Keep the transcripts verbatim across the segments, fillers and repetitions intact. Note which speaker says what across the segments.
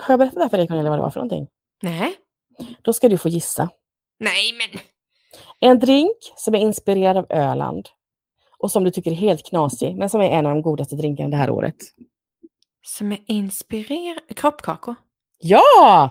Speaker 1: Har jag berättat det här för dig, Cornelia, vad det var för någonting?
Speaker 2: Nej.
Speaker 1: Då ska du få gissa.
Speaker 2: Nej, men...
Speaker 1: En drink som är inspirerad av Öland. Och som du tycker är helt knasig, men som är en av de godaste drinkarna det här året.
Speaker 2: Som är inspirerad... Kroppkakor.
Speaker 1: Ja!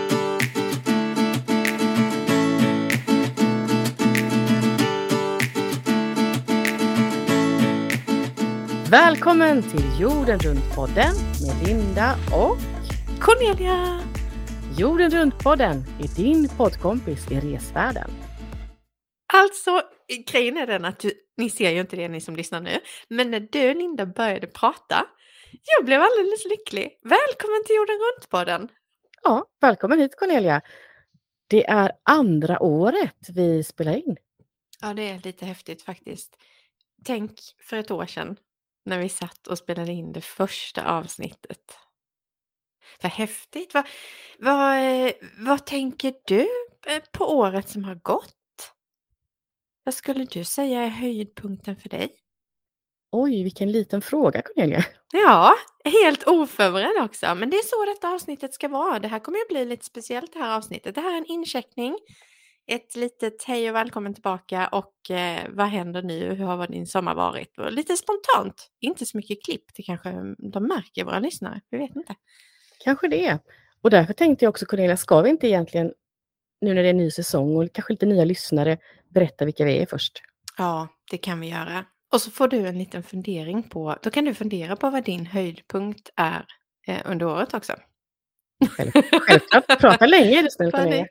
Speaker 1: Välkommen till Jorden runt-podden med Linda och
Speaker 2: Cornelia.
Speaker 1: Jorden runt-podden är din poddkompis i resvärlden.
Speaker 2: Alltså, grejen är den att du, ni ser ju inte det, ni som lyssnar nu. Men när du, Linda, började prata, jag blev alldeles lycklig. Välkommen till Jorden runt-podden.
Speaker 1: Ja, välkommen hit, Cornelia. Det är andra året vi spelar in.
Speaker 2: Ja, det är lite häftigt faktiskt. Tänk för ett år sedan när vi satt och spelade in det första avsnittet. Vad häftigt. Vad, vad, vad tänker du på året som har gått? Vad skulle du säga är höjdpunkten för dig?
Speaker 1: Oj, vilken liten fråga, Cornelia.
Speaker 2: Ja, helt oförberedd också. Men det är så detta avsnittet ska vara. Det här kommer att bli lite speciellt, det här avsnittet. Det här är en incheckning. Ett litet hej och välkommen tillbaka. Och eh, vad händer nu? Hur har din sommar varit? Och lite spontant. Inte så mycket klipp. Det kanske de märker, våra lyssnare. Vi vet inte.
Speaker 1: Kanske det. Och därför tänkte jag också, Cornelia, ska vi inte egentligen, nu när det är en ny säsong och kanske lite nya lyssnare, berätta vilka vi är först?
Speaker 2: Ja, det kan vi göra. Och så får du en liten fundering på, då kan du fundera på vad din höjdpunkt är eh, under året också.
Speaker 1: Själv, självklart, prata länge är det snällt, Cornelia.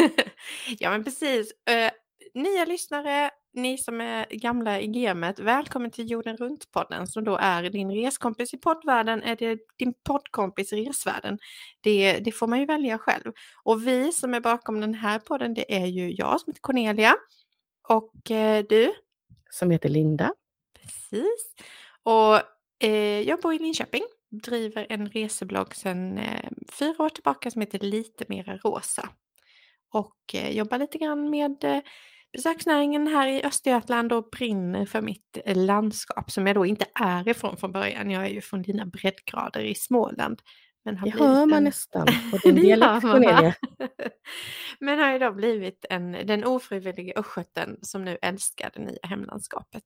Speaker 2: Ja, men precis. Uh, nya lyssnare, ni som är gamla i gamet, välkommen till Jorden runt-podden som då är din reskompis i poddvärlden, är det din poddkompis i resvärlden. Det, det får man ju välja själv. Och vi som är bakom den här podden, det är ju jag som heter Cornelia och uh, du?
Speaker 1: Som heter Linda.
Speaker 2: Precis. Och eh, jag bor i Linköping, driver en reseblogg sedan eh, fyra år tillbaka som heter Lite Mera Rosa. Och eh, jobbar lite grann med eh, besöksnäringen här i Östergötland och brinner för mitt eh, landskap som jag då inte är ifrån från början. Jag är ju från dina breddgrader i Småland. Men har
Speaker 1: det hör man
Speaker 2: en...
Speaker 1: nästan på din dialekt, Cornelia.
Speaker 2: Men har ju då blivit en, den ofrivilliga östgöten som nu älskar det nya hemlandskapet.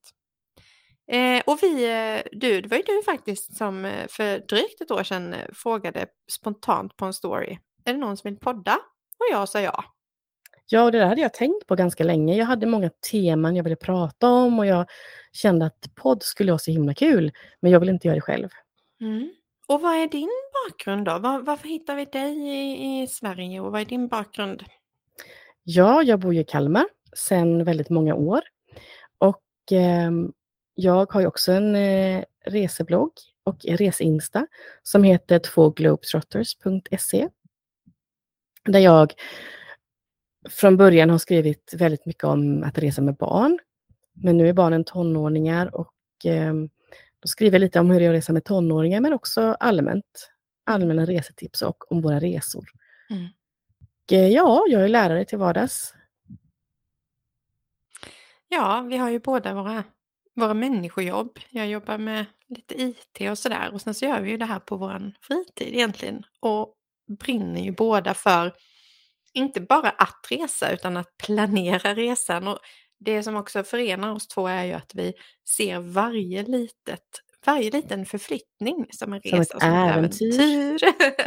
Speaker 2: Eh, och vi, du, det var ju du faktiskt som för drygt ett år sedan frågade spontant på en story. Är det någon som vill podda? Och jag sa ja.
Speaker 1: Ja, och det där hade jag tänkt på ganska länge. Jag hade många teman jag ville prata om och jag kände att podd skulle vara så himla kul. Men jag vill inte göra det själv.
Speaker 2: Mm. Och vad är din bakgrund då? Var, varför hittar vi dig i, i Sverige och vad är din bakgrund?
Speaker 1: Ja, jag bor i Kalmar sedan väldigt många år. Och eh, jag har ju också en eh, reseblogg och reseinsta som heter två globetrotters punkt se. Där jag från början har skrivit väldigt mycket om att resa med barn. Men nu är barnen tonåringar och eh, då skriver jag lite om hur jag reser med tonåringar men också allmänt. Allmänna resetips och om våra resor.
Speaker 2: Mm.
Speaker 1: Och, eh, ja, jag är lärare till vardags.
Speaker 2: Ja, vi har ju båda våra, våra människojobb. Jag jobbar med lite I T och sådär. Och sen så gör vi ju det här på vår fritid egentligen. Och brinner ju båda för inte bara att resa utan att planera resan. Och det som också förenar oss två är ju att vi ser varje litet, varje liten förflyttning som en resa.
Speaker 1: Som ett äventyr.
Speaker 2: äventyr.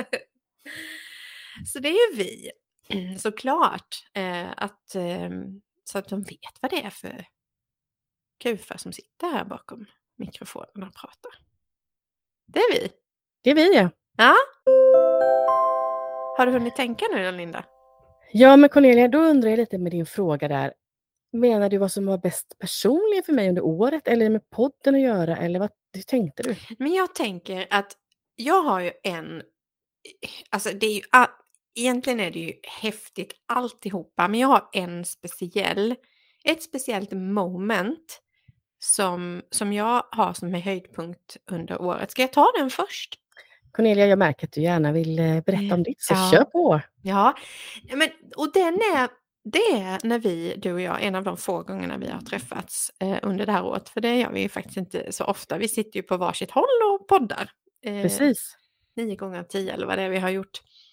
Speaker 2: Så det är ju vi, såklart. Eh, att, eh, så att de vet vad det är för kufar som sitter här bakom mikrofonen och pratar. Det är vi.
Speaker 1: Det är vi, ja.
Speaker 2: Ja. Har du hunnit tänka nu då, Linda?
Speaker 1: Ja, men Cornelia, då undrar jag lite med din fråga där. Menar du vad som var bäst personligen för mig under året eller med podden att göra? Eller vad hur tänkte du?
Speaker 2: Men jag tänker att jag har ju en... Alltså det är ju... Egentligen är det ju häftigt alltihopa. Men jag har en speciell... Ett speciellt moment som, som jag har som är höjdpunkt under året. Ska jag ta den först?
Speaker 1: Cornelia, jag märker att du gärna vill berätta om ditt, så
Speaker 2: ja.
Speaker 1: kör på.
Speaker 2: Ja, men, och den är, det är när vi, du och jag, en av de få gångerna vi har träffats eh, under det här året. För det gör vi ju faktiskt inte så ofta. Vi sitter ju på varsitt håll och poddar. Eh,
Speaker 1: Precis.
Speaker 2: Nio gånger av tio eller vad det är vi har gjort.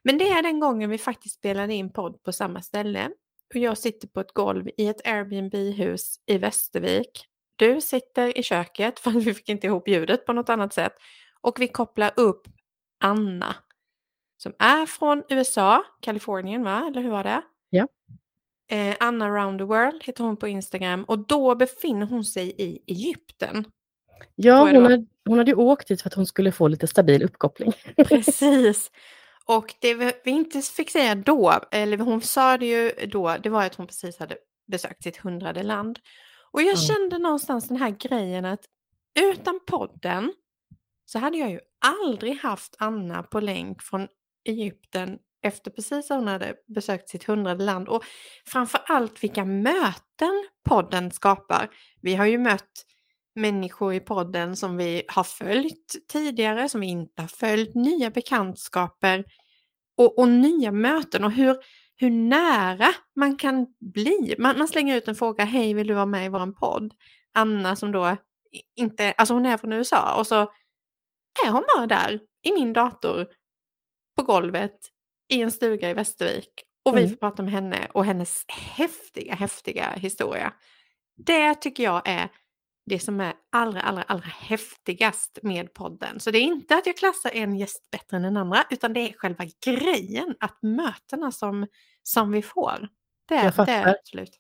Speaker 2: Men det är den gången vi faktiskt spelade in podd på samma ställe. Och jag sitter på ett golv i ett Airbnb-hus i Västervik. Du sitter i köket för att vi fick inte ihop ljudet på något annat sätt. Och vi kopplar upp Anna. Som är från U S A, Kalifornien va? Eller hur var det?
Speaker 1: Ja.
Speaker 2: Eh, Anna around the world heter hon på Instagram. Och då befinner hon sig i Egypten.
Speaker 1: Ja, hon hade, hon hade ju åkt dit för att hon skulle få lite stabil uppkoppling.
Speaker 2: Precis. Och det vi inte fick säga då, eller hon sa det ju då, det var att hon precis hade besökt sitt hundrade land. Och jag
Speaker 1: Mm.
Speaker 2: kände någonstans den här grejen att utan podden så hade jag ju aldrig haft Anna på länk från Egypten efter precis att hon hade besökt sitt hundrade land. Och framförallt vilka möten podden skapar. Vi har ju mött människor i podden som vi har följt tidigare, som vi inte har följt, nya bekantskaper och, och nya möten och hur, hur nära man kan bli. Man, man slänger ut en fråga, hej vill du vara med i våran podd? Anna som då inte, alltså hon är från U S A och så är hon bara där i min dator på golvet i en stuga i Västervik och vi
Speaker 1: Mm.
Speaker 2: får prata med henne och hennes häftiga, häftiga historia. Det tycker jag är det som är allra, allra, allra häftigast med podden. Så det är inte att jag klassar en gäst bättre än den andra, utan det är själva grejen, att mötena som, som vi får. Det är,
Speaker 1: Jag fattar.
Speaker 2: det är absolut.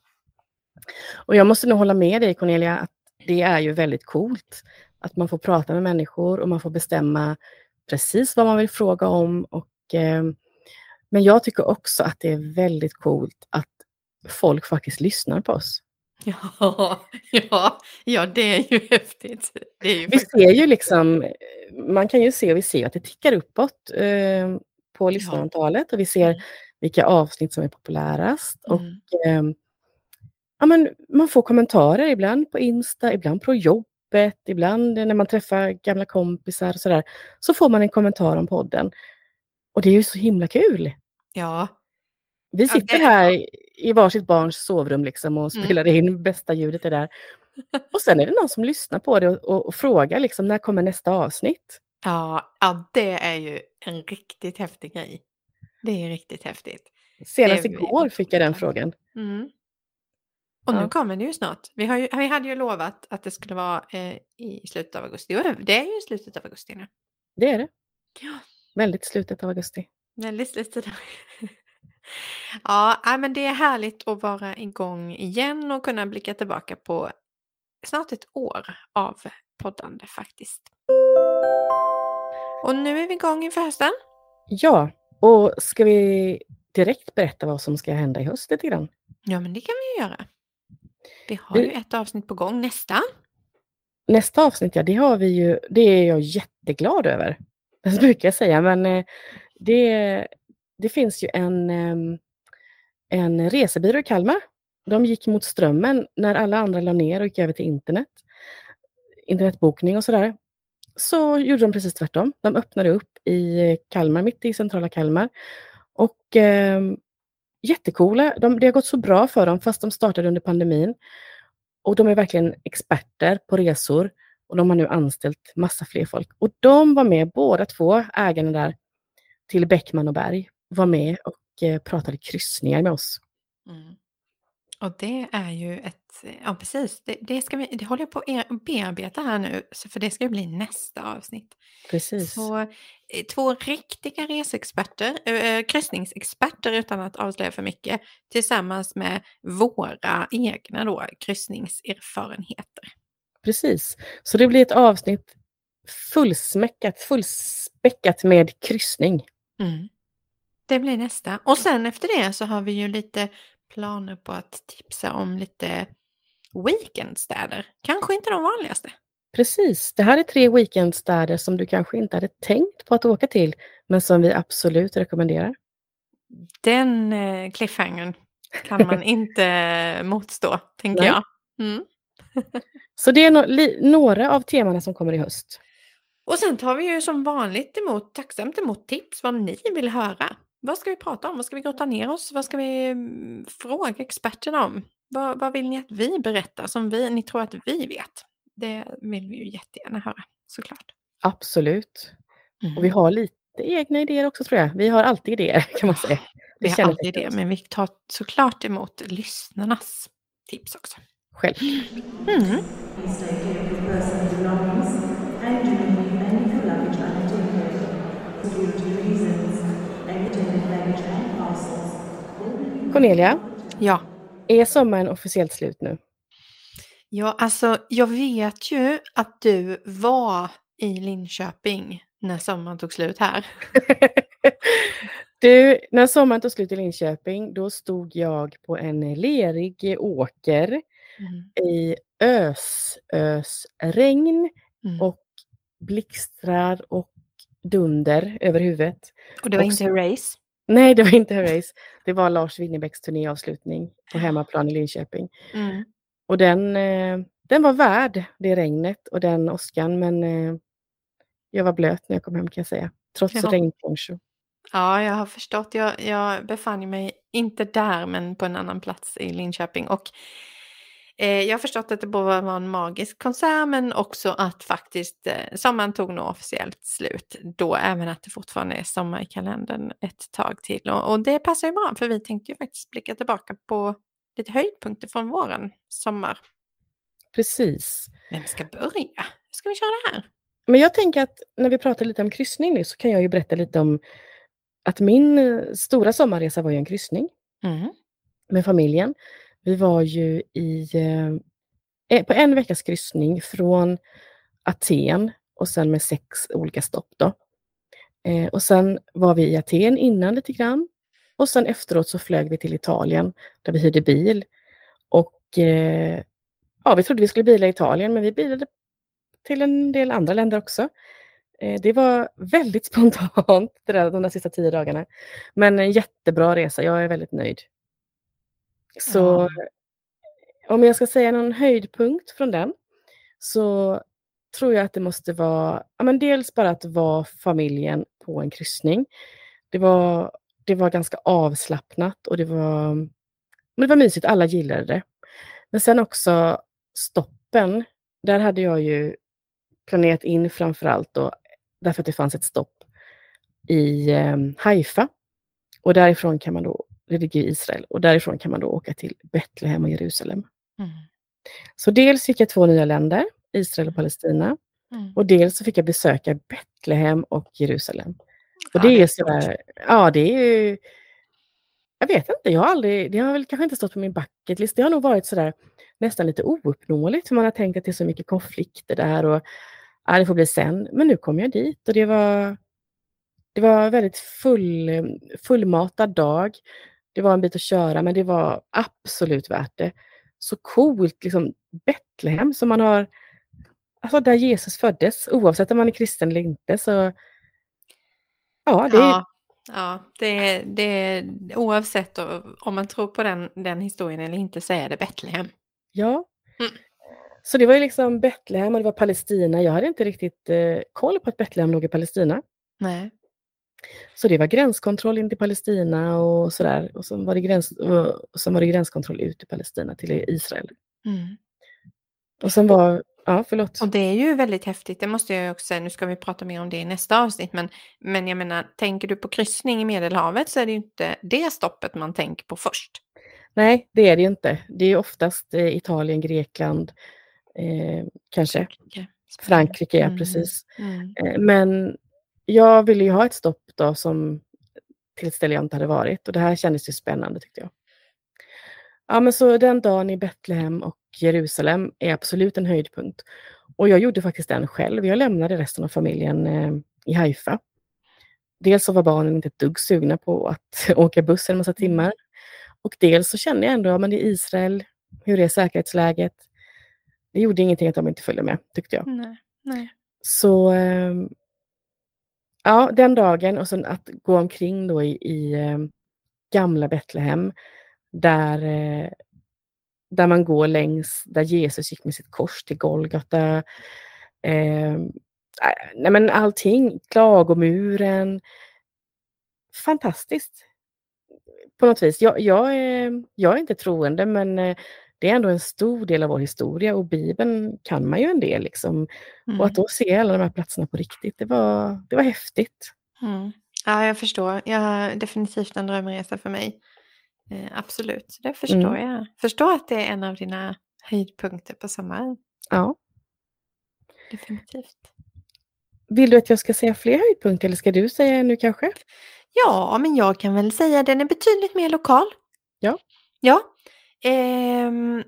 Speaker 1: Och jag måste nog hålla med dig, Cornelia, att det är ju väldigt coolt att man får prata med människor och man får bestämma precis vad man vill fråga om. Och, eh, men jag tycker också att det är väldigt coolt att folk faktiskt lyssnar på oss.
Speaker 2: Ja, ja, ja, det är ju häftigt. Det är ju
Speaker 1: Vi ser ju liksom, man kan ju se, vi ser att det tickar uppåt eh, på lyssnarantalet och vi ser
Speaker 2: Mm.
Speaker 1: vilka avsnitt som är populärast.
Speaker 2: Mm.
Speaker 1: Och eh, ja, men man får kommentarer ibland på Insta, ibland på jobbet, ibland när man träffar gamla kompisar och sådär. Så får man en kommentar om podden. Och det är ju så himla kul.
Speaker 2: Ja.
Speaker 1: Vi sitter
Speaker 2: det-
Speaker 1: här i varsitt barns sovrum liksom och
Speaker 2: Mm.
Speaker 1: spelar in, bästa ljudet är där. Och sen är det någon som lyssnar på det och, och, och frågar liksom, när kommer nästa avsnitt?
Speaker 2: Ja, ja, det är ju en riktigt häftig grej. Det är riktigt häftigt.
Speaker 1: Senast
Speaker 2: Det är vi
Speaker 1: igår fick jag den
Speaker 2: otroligt
Speaker 1: frågan.
Speaker 2: Mm. Och
Speaker 1: Ja.
Speaker 2: nu kommer det ju snart. Vi, har ju, vi hade ju lovat att det skulle vara eh, i slutet av augusti. Och det är ju i slutet av augusti nu.
Speaker 1: Det är det.
Speaker 2: Ja.
Speaker 1: Väldigt slutet av augusti.
Speaker 2: Väldigt slutet av Ja, nej, men det är härligt att vara igång igen och kunna blicka tillbaka på snart ett år av poddande faktiskt. Och nu är vi igång inför hösten.
Speaker 1: Ja, och ska vi direkt berätta vad som ska hända i höst lite grann?
Speaker 2: Ja, men det kan vi ju göra. Vi har ju ett avsnitt på gång nästa.
Speaker 1: Nästa avsnitt, ja, det har vi ju, det är jag jätteglad över. Det brukar jag säga, men eh, det, det finns ju en, eh, en resebyrå i Kalmar. De gick mot strömmen när alla andra la ner och gick över till internet. Internetbokning och sådär. Så gjorde de precis tvärtom. De öppnade upp i Kalmar, mitt i centrala Kalmar. Och eh, jättecoola. De, det har gått så bra för dem fast de startade under pandemin. Och de är verkligen experter på resor. Och de har nu anställt massa fler folk. Och de var med, båda två ägarna där till Bäckman och Berg, var med och eh, pratade kryssningar med oss.
Speaker 2: Mm. Och det är ju ett, ja precis, det, det, ska vi, det håller jag på att bearbeta här nu, för det ska bli nästa avsnitt.
Speaker 1: Precis.
Speaker 2: Så eh, två riktiga resexperter, äh, kryssningsexperter utan att avslöja för mycket, tillsammans med våra egna då, kryssningserfarenheter.
Speaker 1: Precis. Så det blir ett avsnitt fullsmäckat, fullspäckat med kryssning.
Speaker 2: Mm. Det blir nästa. Och sen efter det så har vi ju lite planer på att tipsa om lite weekendstäder. Kanske inte de vanligaste.
Speaker 1: Precis. Det här är tre weekendstäder som du kanske inte hade tänkt på att åka till, men som vi absolut rekommenderar.
Speaker 2: Den eh, cliffhangern kan man inte motstå, tänker
Speaker 1: Nej.
Speaker 2: jag. Mm.
Speaker 1: Så det är no- li- några av temana som kommer i höst.
Speaker 2: Och sen tar vi ju som vanligt emot, tacksamt emot tips vad ni vill höra. Vad ska vi prata om? Vad ska vi grotta ner oss? Vad ska vi mm, fråga experterna om? Vad, vad vill ni att vi berättar som vi, ni tror att vi vet? Det vill vi ju jättegärna höra, såklart.
Speaker 1: Absolut.
Speaker 2: Mm.
Speaker 1: Och vi har lite, lite egna idéer också tror jag. Vi har alltid idéer kan man säga.
Speaker 2: Vi har alltid det, men vi tar såklart emot lyssnarnas tips också.
Speaker 1: Självklart.
Speaker 2: Mm.
Speaker 1: Cornelia,
Speaker 2: Ja.
Speaker 1: är sommaren officiellt slut nu?
Speaker 2: Ja, alltså jag vet ju att du var i Linköping när sommaren tog slut här.
Speaker 1: Du, när sommaren tog slut i Linköping, då stod jag på en lerig åker
Speaker 2: Mm.
Speaker 1: i ös, ös regn
Speaker 2: Mm.
Speaker 1: och blixtrar och dunder över huvudet.
Speaker 2: Och det var
Speaker 1: och
Speaker 2: inte
Speaker 1: så,
Speaker 2: race?
Speaker 1: Nej, det var inte race. Det var Lars Winnerbäcks turnéavslutning på hemmaplan i Linköping.
Speaker 2: Mm.
Speaker 1: Och den, eh, den var värd det regnet och den åskan, men eh, jag var blöt när jag kom hem kan jag säga. Trots
Speaker 2: Ja.
Speaker 1: regnponcho.
Speaker 2: Ja, jag har förstått. Jag, jag befann mig inte där, men på en annan plats i Linköping. Och eh, jag har förstått att det både var en magisk konsert, men också att faktiskt eh, sommaren tog nog officiellt slut då, även att det fortfarande är sommar i kalendern ett tag till. Och, och det passar ju bra, för vi tänkte ju faktiskt blicka tillbaka på lite höjdpunkter från våren sommar.
Speaker 1: Precis.
Speaker 2: Vem ska börja? Hur ska vi köra det här?
Speaker 1: Men jag tänker att när vi pratar lite om kryssning nu så kan jag ju berätta lite om att min eh, stora sommarresa var ju en kryssning
Speaker 2: Mm.
Speaker 1: med familjen. Vi var ju i, eh, på en veckas kryssning från Aten och sen med sex olika stopp då. Eh, och sen var vi i Aten innan lite grann. Och sen efteråt så flög vi till Italien där vi hyrde bil. Och eh, ja, vi trodde vi skulle bila i Italien, men vi bilade till en del andra länder också. Eh, det var väldigt spontant det där, de där sista tio dagarna. Men en jättebra resa, jag är väldigt nöjd. Så
Speaker 2: Ja.
Speaker 1: om jag ska säga någon höjdpunkt från den så tror jag att det måste vara, ja, men dels bara att vara familjen på en kryssning. Det var, det var ganska avslappnat och det var, men det var mysigt, alla gillade det. Men sen också stoppen, där hade jag ju planerat in framförallt då, därför att det fanns ett stopp i eh, Haifa. Och därifrån kan man då, det ligger i Israel, och därifrån kan man då åka till Betlehem och Jerusalem.
Speaker 2: Mm.
Speaker 1: Så dels fick jag två nya länder, Israel och Palestina.
Speaker 2: Mm.
Speaker 1: Och dels så fick jag besöka Betlehem och Jerusalem. Och
Speaker 2: Ja,
Speaker 1: det,
Speaker 2: det
Speaker 1: är
Speaker 2: är
Speaker 1: sådär, ja det är ju, jag vet inte, jag har aldrig, det har väl kanske inte stått på min bucket list. Det har nog varit sådär nästan lite ouppnåeligt, för man har tänkt att det är så mycket konflikter där och ja, det får bli sen. Men nu kom jag dit och det var, det var väldigt full, fullmatad dag. Det var en bit att köra, men det var absolut värt det. Så coolt, liksom Betlehem som man har, alltså där Jesus föddes, oavsett om man är kristen eller inte, så ja, det är...
Speaker 2: Ja, ja det, det, oavsett om man tror på den, den historien eller inte så är det Betlehem.
Speaker 1: Ja.
Speaker 2: Mm.
Speaker 1: Så det var ju liksom Betlehem och det var Palestina. Jag hade inte riktigt eh, koll på att Betlehem låg i Palestina.
Speaker 2: Nej.
Speaker 1: Så det var gränskontroll in till Palestina och sådär. Och så var det, gräns, och sen var det gränskontroll ut i Palestina till Israel.
Speaker 2: Mm.
Speaker 1: Och sen var, ja förlåt.
Speaker 2: Och det är ju väldigt häftigt, det måste jag också säga, nu ska vi prata mer om det i nästa avsnitt, men, men jag menar, tänker du på kryssning i Medelhavet så är det ju inte det stoppet man tänker på först.
Speaker 1: Nej, det är det ju inte. Det är oftast eh, Italien, Grekland, eh, kanske.
Speaker 2: Frankrike,
Speaker 1: Frankrike, ja
Speaker 2: mm.
Speaker 1: precis.
Speaker 2: Mm.
Speaker 1: Eh, men jag ville ju ha ett stopp då som till ett ställe jag inte hade varit. Och det här kändes ju spännande tyckte jag. Ja, men så den dagen i Betlehem och Jerusalem är absolut en höjdpunkt. Och jag gjorde faktiskt den själv. Jag lämnade resten av familjen eh, i Haifa. Dels så var barnen inte ett dugg sugna på att åka buss en massa timmar. Och dels så kände jag ändå, ja, men i Israel, hur är säkerhetsläget? Det gjorde ingenting att de inte följde med, tyckte jag.
Speaker 2: Nej, nej.
Speaker 1: Så eh, ja, den dagen och sen att gå omkring då i, i eh, gamla Betlehem där, eh, där man går längs, där Jesus gick med sitt kors till Golgata. Eh, nej men allting, klagomuren. Fantastiskt. På något vis. Jag, jag, är, jag är inte troende, men eh, det är ändå en stor del av vår historia och Bibeln kan man ju en del liksom.
Speaker 2: Mm.
Speaker 1: Och att då se alla de här platserna på riktigt, det var, det var häftigt.
Speaker 2: Mm. Ja, jag förstår. Jag har definitivt en drömresa för mig. Eh, absolut, det förstår
Speaker 1: Mm.
Speaker 2: jag. Förstår att det är en av dina höjdpunkter på sommaren.
Speaker 1: Ja.
Speaker 2: Definitivt.
Speaker 1: Vill du att jag ska säga fler höjdpunkter eller ska du säga en nu kanske?
Speaker 2: Ja, men jag kan väl säga att den är betydligt mer lokal.
Speaker 1: Ja.
Speaker 2: Ja. Ehm,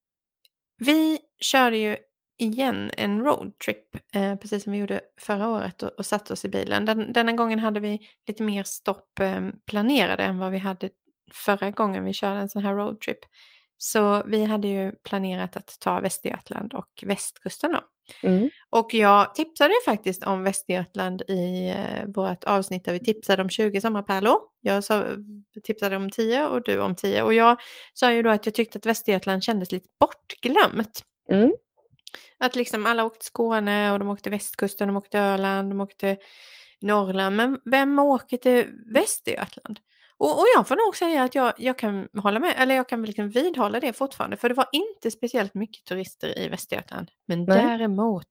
Speaker 2: vi körde ju igen en roadtrip, eh, precis som vi gjorde förra året och, och satte oss i bilen. Den, denna gången hade vi lite mer stopp eh, planerade än vad vi hade förra gången vi körde en sån här roadtrip. Så vi hade ju planerat att ta Västergötland och västkusten då.
Speaker 1: Mm.
Speaker 2: Och jag tipsade ju faktiskt om Västergötland i eh, vårt avsnitt där vi tipsade om tjugo sommarpärlor. Jag sa, tipsade om tio och du om tio. Och jag sa ju då att jag tyckte att Västergötland kändes lite bortglömt.
Speaker 1: Mm.
Speaker 2: Att liksom alla åkte Skåne och de åkte västkusten, de åkte Öland, de åkte Norrland. Men vem åker till Västergötland? Och, och jag får nog säga att jag, jag kan hålla med, eller jag kan liksom vidhålla det fortfarande. För det var inte speciellt mycket turister i Västergötland. Men
Speaker 1: Nej.
Speaker 2: däremot,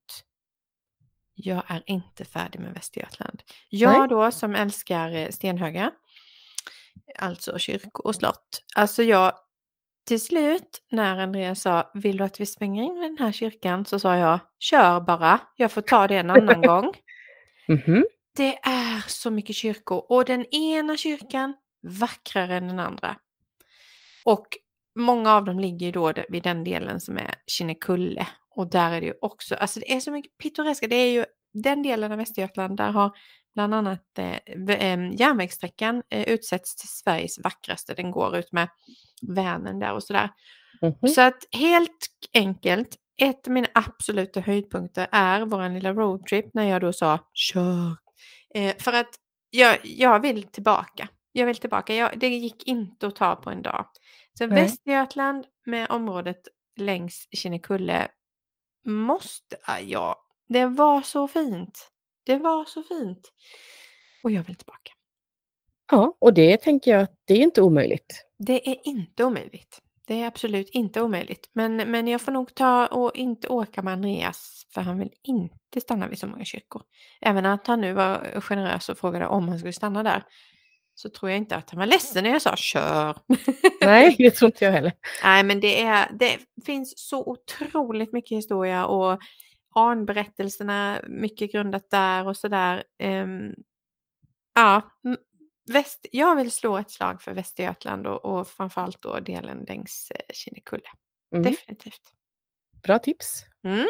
Speaker 2: jag är inte färdig med Västergötland. Jag
Speaker 1: Nej.
Speaker 2: då som älskar stenhöga, alltså kyrkor och slott. Alltså jag, till slut när Andreas sa, vill du att vi svänger in i den här kyrkan? Så sa jag, kör bara, jag får ta det en annan gång.
Speaker 1: Mm-hmm.
Speaker 2: Det är så mycket kyrkor och den ena kyrkan vackrare än den andra. Och många av dem ligger ju då vid den delen som är Kinnekulle. Och där är det ju också, alltså det är så mycket pittoreska. Det är ju den delen av Västergötland där har bland annat eh, järnvägssträckan eh, utsätts till Sveriges vackraste. Den går ut med Vänern där och sådär.
Speaker 1: Mm-hmm.
Speaker 2: Så att helt enkelt, ett av mina absoluta höjdpunkter är vår lilla roadtrip när jag då sa kör. Eh, för att jag, jag vill tillbaka. Jag vill tillbaka. Jag, det gick inte att ta på en dag. Så
Speaker 1: Nej.
Speaker 2: Västergötland med området längs Kinnekulle måste, ja, det var så fint. Det var så fint. Och jag vill tillbaka.
Speaker 1: Ja, och det tänker jag att det är inte omöjligt.
Speaker 2: Det är inte omöjligt. Det är absolut inte omöjligt. Men, men jag får nog ta och inte åka med Andreas. För han vill inte stanna vid så många kyrkor. Även att han nu var generös och frågade om han skulle stanna där. Så tror jag inte att han var ledsen när jag sa kör.
Speaker 1: Nej, det tror inte jag heller.
Speaker 2: Nej, men det, är, det finns så otroligt mycket historia. Och anberättelserna mycket grundat där och sådär. Um, ja, Väst, jag vill slå ett slag för Västergötland och, och framförallt då delen längs eh, Kinnekulle.
Speaker 1: Mm.
Speaker 2: Definitivt.
Speaker 1: Bra tips.
Speaker 2: Mm.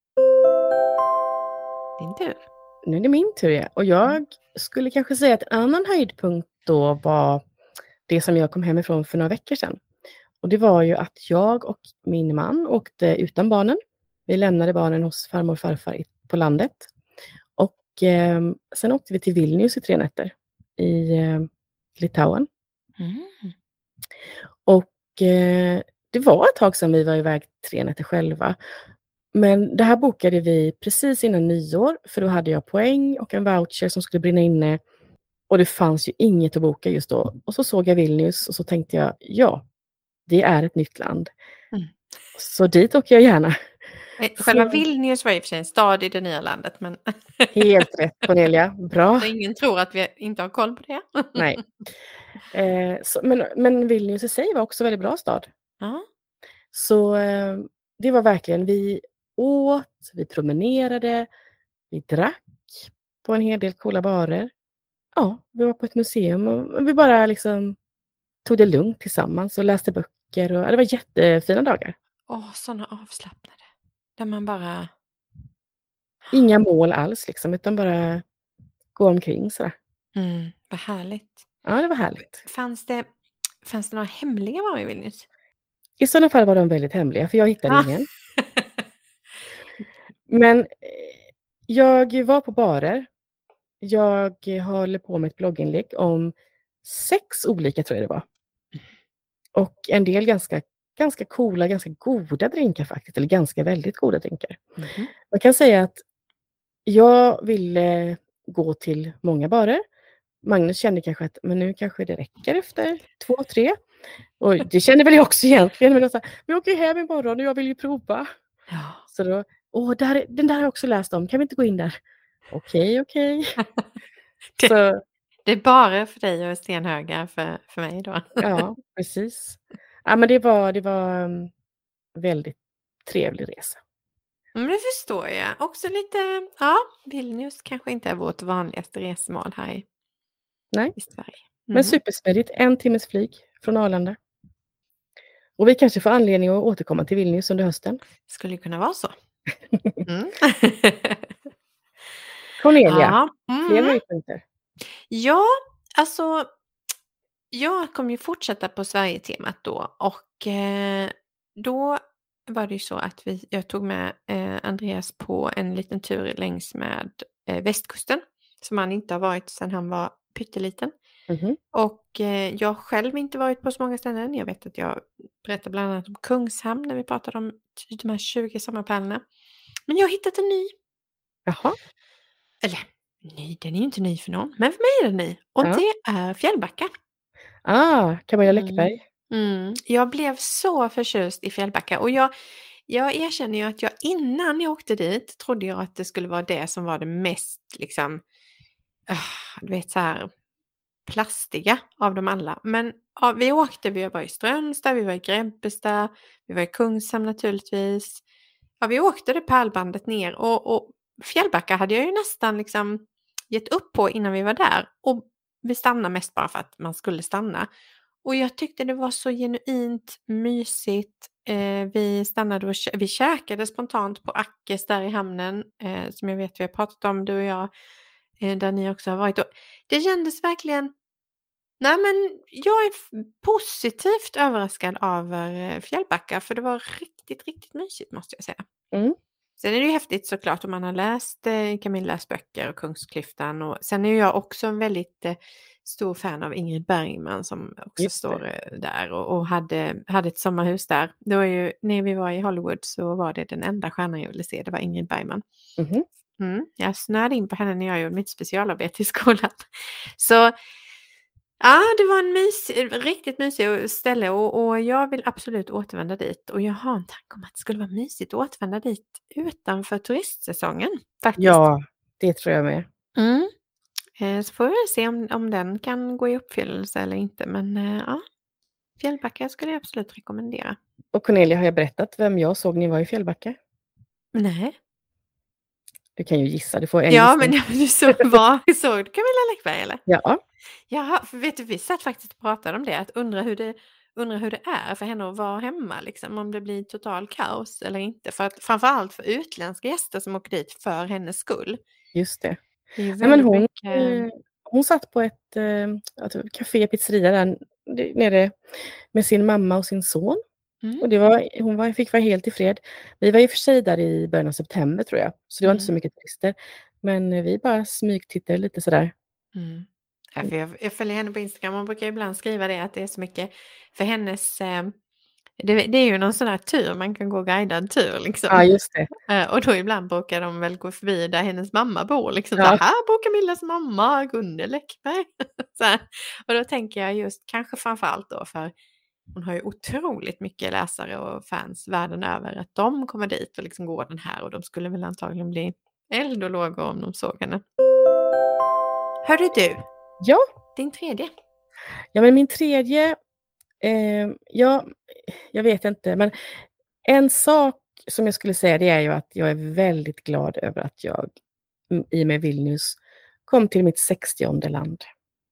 Speaker 2: Din tur.
Speaker 1: Nu är det min tur, ja. Och jag skulle kanske säga att en annan höjdpunkt då var det som jag kom hemifrån för några veckor sedan. Och det var ju att jag och min man åkte utan barnen. Vi lämnade barnen hos farmor och farfar på landet. Och eh, sen åkte vi till Vilnius i tre nätter i eh, Litauen.
Speaker 2: Mm.
Speaker 1: Och eh, det var ett tag sedan vi var iväg tre nätter själva. Men det här bokade vi precis innan nyår. För då hade jag poäng och en voucher som skulle brinna inne. Och det fanns ju inget att boka just då. Och så såg jag Vilnius och så tänkte jag, ja, det är ett nytt land.
Speaker 2: Mm.
Speaker 1: Så dit åker jag gärna.
Speaker 2: Själva
Speaker 1: Så...
Speaker 2: Vilnius var i och för sig en stad i det nya landet. Men...
Speaker 1: Helt rätt, Cornelia. Bra.
Speaker 2: Så ingen tror att vi inte har koll på det.
Speaker 1: Nej. Eh, så, men, men Vilnius i sig var också en väldigt bra stad.
Speaker 2: Ja.
Speaker 1: Så eh, det var verkligen, vi åt, vi promenerade, vi drack på en hel del coola barer. Ja, vi var på ett museum och vi bara liksom tog det lugnt tillsammans och läste böcker. Och, ja, det var jättefina dagar.
Speaker 2: Åh, sådana avslappnade. Där man bara...
Speaker 1: Inga mål alls liksom, utan bara gå omkring sådär.
Speaker 2: Mm, vad härligt.
Speaker 1: Ja, det var härligt.
Speaker 2: Fanns det, fanns det några hemliga varor i Vilnius?
Speaker 1: I sådana fall var de väldigt hemliga, för jag hittade
Speaker 2: Ah.
Speaker 1: ingen. Men eh, jag var på barer. Jag håller på med ett blogginlägg om sex olika, tror jag det var. Och en del ganska, ganska coola, ganska goda drinkar faktiskt. Eller ganska väldigt goda drinkar.
Speaker 2: Mm-hmm.
Speaker 1: Man kan säga att jag ville gå till många barer. Magnus kände kanske att men nu kanske det räcker efter två, tre. Och det kände väl jag också egentligen. Men jag sa, vi åker hem imorgon och jag vill ju prova.
Speaker 2: Ja.
Speaker 1: Så då, åh, där, den där har jag också läst om. Kan vi inte gå in där? Okej, okej.
Speaker 2: Det,
Speaker 1: Så
Speaker 2: det är bara för dig och stenhöga för, för mig då.
Speaker 1: ja, precis. Ja, men det var, det var um, väldigt trevlig resa.
Speaker 2: Men det förstår jag. Också lite, ja, Vilnius kanske inte är vårt vanligaste resmål här i,
Speaker 1: Nej,
Speaker 2: i Sverige.
Speaker 1: men
Speaker 2: Mm.
Speaker 1: supersmidigt. En timmes flyg från Arlanda. Och vi kanske får anledning att återkomma till Vilnius under hösten.
Speaker 2: Skulle kunna vara så. Mm.
Speaker 1: Cornelia,
Speaker 2: Ja,
Speaker 1: fler
Speaker 2: mm.
Speaker 1: höjdpunkter.
Speaker 2: Ja, alltså jag kommer ju fortsätta på Sverige-temat då och eh, då var det ju så att vi, jag tog med eh, Andreas på en liten tur längs med eh, västkusten som han inte har varit sedan han var pytteliten.
Speaker 1: Mhm.
Speaker 2: Och eh, jag har själv inte varit på så många ställen. Jag vet att jag berättade bland annat om Kungshamn när vi pratade om de här tjugo sommarpärlorna. Men jag har hittat en ny.
Speaker 1: Jaha.
Speaker 2: Eller ny, den är ju inte ny för någon. Men för mig är den ny. Och
Speaker 1: Ja.
Speaker 2: det är Fjällbacka.
Speaker 1: Ah, Camilla
Speaker 2: Mm.
Speaker 1: Läckberg.
Speaker 2: Mm. Jag blev så förtjust i Fjällbacka. Och jag, jag erkänner ju att jag innan jag åkte dit trodde jag att det skulle vara det som var det mest liksom, uh, du vet så här plastiga av dem alla. Men ja, vi åkte, vi var i Strömstad, vi var i Grebbestad, vi var i Kungshamn naturligtvis. Ja, vi åkte det pärlbandet ner och, och Fjällbacka hade jag ju nästan liksom gett upp på innan vi var där. Och vi stannade mest bara för att man skulle stanna. Och jag tyckte det var så genuint mysigt. Eh, vi stannade och vi käkade spontant på Ackes där i hamnen. Eh, som jag vet vi har pratat om, du och jag. Eh, där ni också har varit. Och det kändes verkligen... Nej, men jag är positivt överraskad över Fjällbacka. För det var riktigt, riktigt mysigt måste jag säga.
Speaker 1: Mm.
Speaker 2: Sen är det ju häftigt såklart om man har läst eh, Camillas böcker och Kungsklyftan. Och sen är jag också en väldigt eh, stor fan av Ingrid Bergman som också
Speaker 1: Just
Speaker 2: står eh, där och, och hade, hade ett sommarhus där. Det var ju, när vi var i Hollywood så var det den enda stjärnan jag ville se, det var Ingrid Bergman.
Speaker 1: Mhm.
Speaker 2: Mm, jag snöade in på henne när jag gjorde mitt specialarbete i skolan. Så ja, det var en mys, riktigt mysig ställe och, och jag vill absolut återvända dit. Och jag har en tanke om att det skulle vara mysigt att återvända dit utanför turistsäsongen faktiskt.
Speaker 1: Ja, det tror jag med.
Speaker 2: Mm. Eh, så får vi se om, om den kan gå i uppfyllelse eller inte. Men eh, ja, Fjällbacka skulle jag absolut rekommendera.
Speaker 1: Och Cornelia, har jag berättat vem jag såg när ni var i Fjällbacka?
Speaker 2: Nej.
Speaker 1: Du kan ju gissa, du får en
Speaker 2: Ja,
Speaker 1: gissning.
Speaker 2: men du så, var, såg du Camilla Läckberg eller?
Speaker 1: Ja.
Speaker 2: Jaha, för vet du, vi satt faktiskt och pratade om det, att undra hur det, undra hur det är för henne att vara hemma, liksom, om det blir total kaos eller inte. För att, framförallt för utländska gäster som åker dit för hennes skull.
Speaker 1: Just det.
Speaker 2: Det är ju
Speaker 1: Nej, men
Speaker 2: väldigt
Speaker 1: hon,
Speaker 2: mycket...
Speaker 1: eh, hon satt på ett eh, alltså, café, pizzeria där nere med sin mamma och sin son.
Speaker 2: Mm.
Speaker 1: Och det var, hon var, fick vara helt i fred. Vi var i och för sig där i början av september tror jag. Så det var
Speaker 2: Mm.
Speaker 1: inte så mycket turister. Men eh, vi bara smygtittade lite sådär.
Speaker 2: Mm. Ja, för jag, jag följer henne på Instagram. Hon brukar ibland skriva det att det är så mycket för hennes... Eh, det, det är ju någon sån här tur, man kan gå guidad tur liksom.
Speaker 1: Ja, just det.
Speaker 2: Eh, och då ibland brukar de väl gå förbi där hennes mamma bor. Liksom,
Speaker 1: Ja.
Speaker 2: så här, här bor Camillas mamma, Gunnel Läckberg. Så här. Och då tänker jag just kanske framförallt då för hon har ju otroligt mycket läsare och fans världen över att de kommer dit och liksom går den här och de skulle väl antagligen bli eld och lågor om de såg henne. Hörru du,
Speaker 1: Ja.
Speaker 2: din tredje.
Speaker 1: Ja, men min tredje, eh, ja, jag vet inte, men en sak som jag skulle säga det är ju att jag är väldigt glad över att jag i och med Vilnius kom till mitt sextionde land.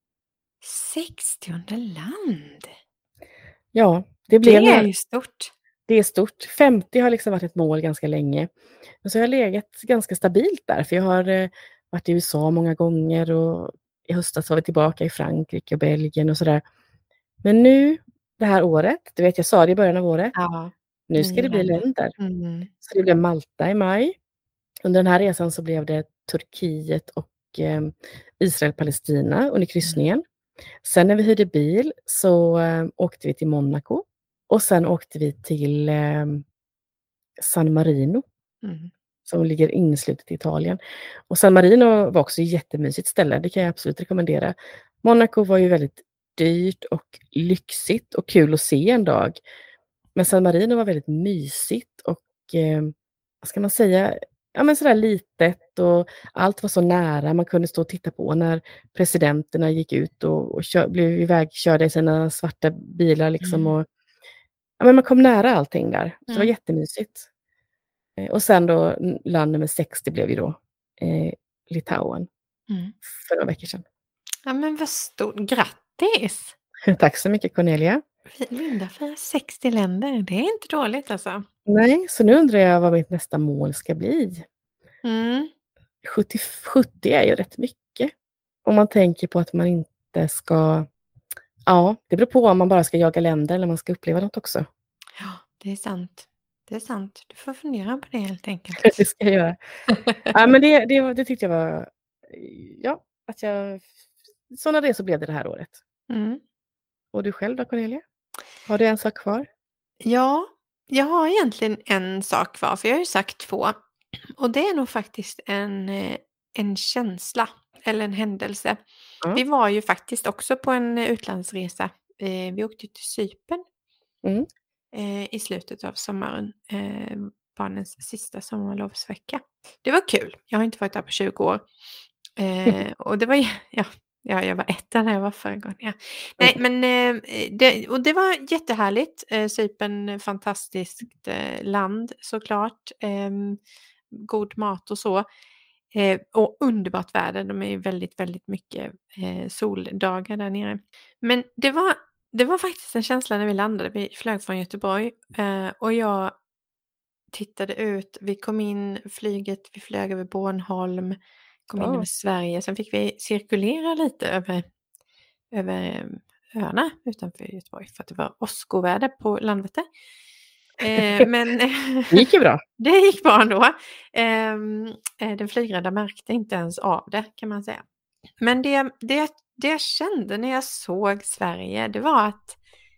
Speaker 2: sextionde land?
Speaker 1: Ja, det blev
Speaker 2: Det är
Speaker 1: några,
Speaker 2: ju stort.
Speaker 1: det är stort. femtio har liksom varit ett mål ganska länge. Men så har jag legat ganska stabilt där, för jag har eh, varit i U S A många gånger och i höstas var vi tillbaka i Frankrike och Belgien och sådär. Men nu, det här året, du vet jag sa det i början av året,
Speaker 2: Ja.
Speaker 1: nu ska det bli
Speaker 2: länder.
Speaker 1: länder.
Speaker 2: Mm.
Speaker 1: Så det blev Malta i maj. Under den här resan så blev det Turkiet och eh, Israel-Palestina under kryssningen. Sen när vi hyrde bil så eh, åkte vi till Monaco. Och sen åkte vi till eh, San Marino.
Speaker 2: Mm.
Speaker 1: Som ligger inslutet i Italien. Och San Marino var också ett jättemysigt ställe. Det kan jag absolut rekommendera. Monaco var ju väldigt dyrt och lyxigt och kul att se en dag. Men San Marino var väldigt mysigt och, eh, vad ska man säga, ja, men sådär litet och allt var så nära. Man kunde stå och titta på när presidenterna gick ut och, och kör, blev ivägkörda i sina svarta bilar liksom.
Speaker 2: Mm.
Speaker 1: Och, ja, men man kom nära allting där. Så det var
Speaker 2: Mm.
Speaker 1: jättemysigt. Eh, och sen då land nummer sextio blev ju då eh, Litauen
Speaker 2: Mm.
Speaker 1: för några veckor sedan.
Speaker 2: Ja, men vad stort. Grattis!
Speaker 1: Tack så mycket Cornelia.
Speaker 2: Linda firar sextio länder. Det är inte dåligt alltså.
Speaker 1: Nej, så nu undrar jag vad mitt nästa mål ska bli.
Speaker 2: Mm.
Speaker 1: sjuttio, sjuttio är ju rätt mycket. Om man tänker på att man inte ska... Ja, det beror på om man bara ska jaga länder eller om man ska uppleva något också.
Speaker 2: Ja, det är sant. Det är sant. Du får fundera på det helt enkelt.
Speaker 1: Det ska jag göra. Ja, men det, det, det tyckte jag var... Ja, att jag... Sådana resor blev det det här året.
Speaker 2: Mm.
Speaker 1: Och du själv då, Cornelia? Har du en sak kvar?
Speaker 2: Ja, jag har egentligen en sak kvar, för jag har ju sagt två. Och det är nog faktiskt en, eh, en känsla eller en händelse.
Speaker 1: Ja.
Speaker 2: Vi var ju faktiskt också på en utlandsresa. Eh, vi åkte till Cypern
Speaker 1: Mm.
Speaker 2: eh, i slutet av sommaren. Eh, barnens sista sommarlovsvecka. Det var kul. Jag har inte varit där på tjugo år. Eh, och det var ju, ja, ja, jag var etta när jag var förra gången. Ja. Nej, men eh, det, och det var jättehärligt. Eh, Cypern, fantastiskt eh, land såklart. Eh, god mat och så. Eh, och underbart väder. De är ju väldigt, väldigt mycket eh, soldagar där nere. Men det var, det var faktiskt en känsla när vi landade. Vi flög från Göteborg eh, och jag tittade ut. Vi kom in flyget, vi flög över Bornholm, kom in
Speaker 1: Ja.
Speaker 2: över Sverige. Sen fick vi cirkulera lite över, över öarna utanför Göteborg för att det var åskoväder på Landvetter. Eh, men
Speaker 1: Det gick ju bra.
Speaker 2: det gick bra ändå. Eh, den flygrädda märkte inte ens av det, kan man säga. Men det, det, det jag kände när jag såg Sverige, det var att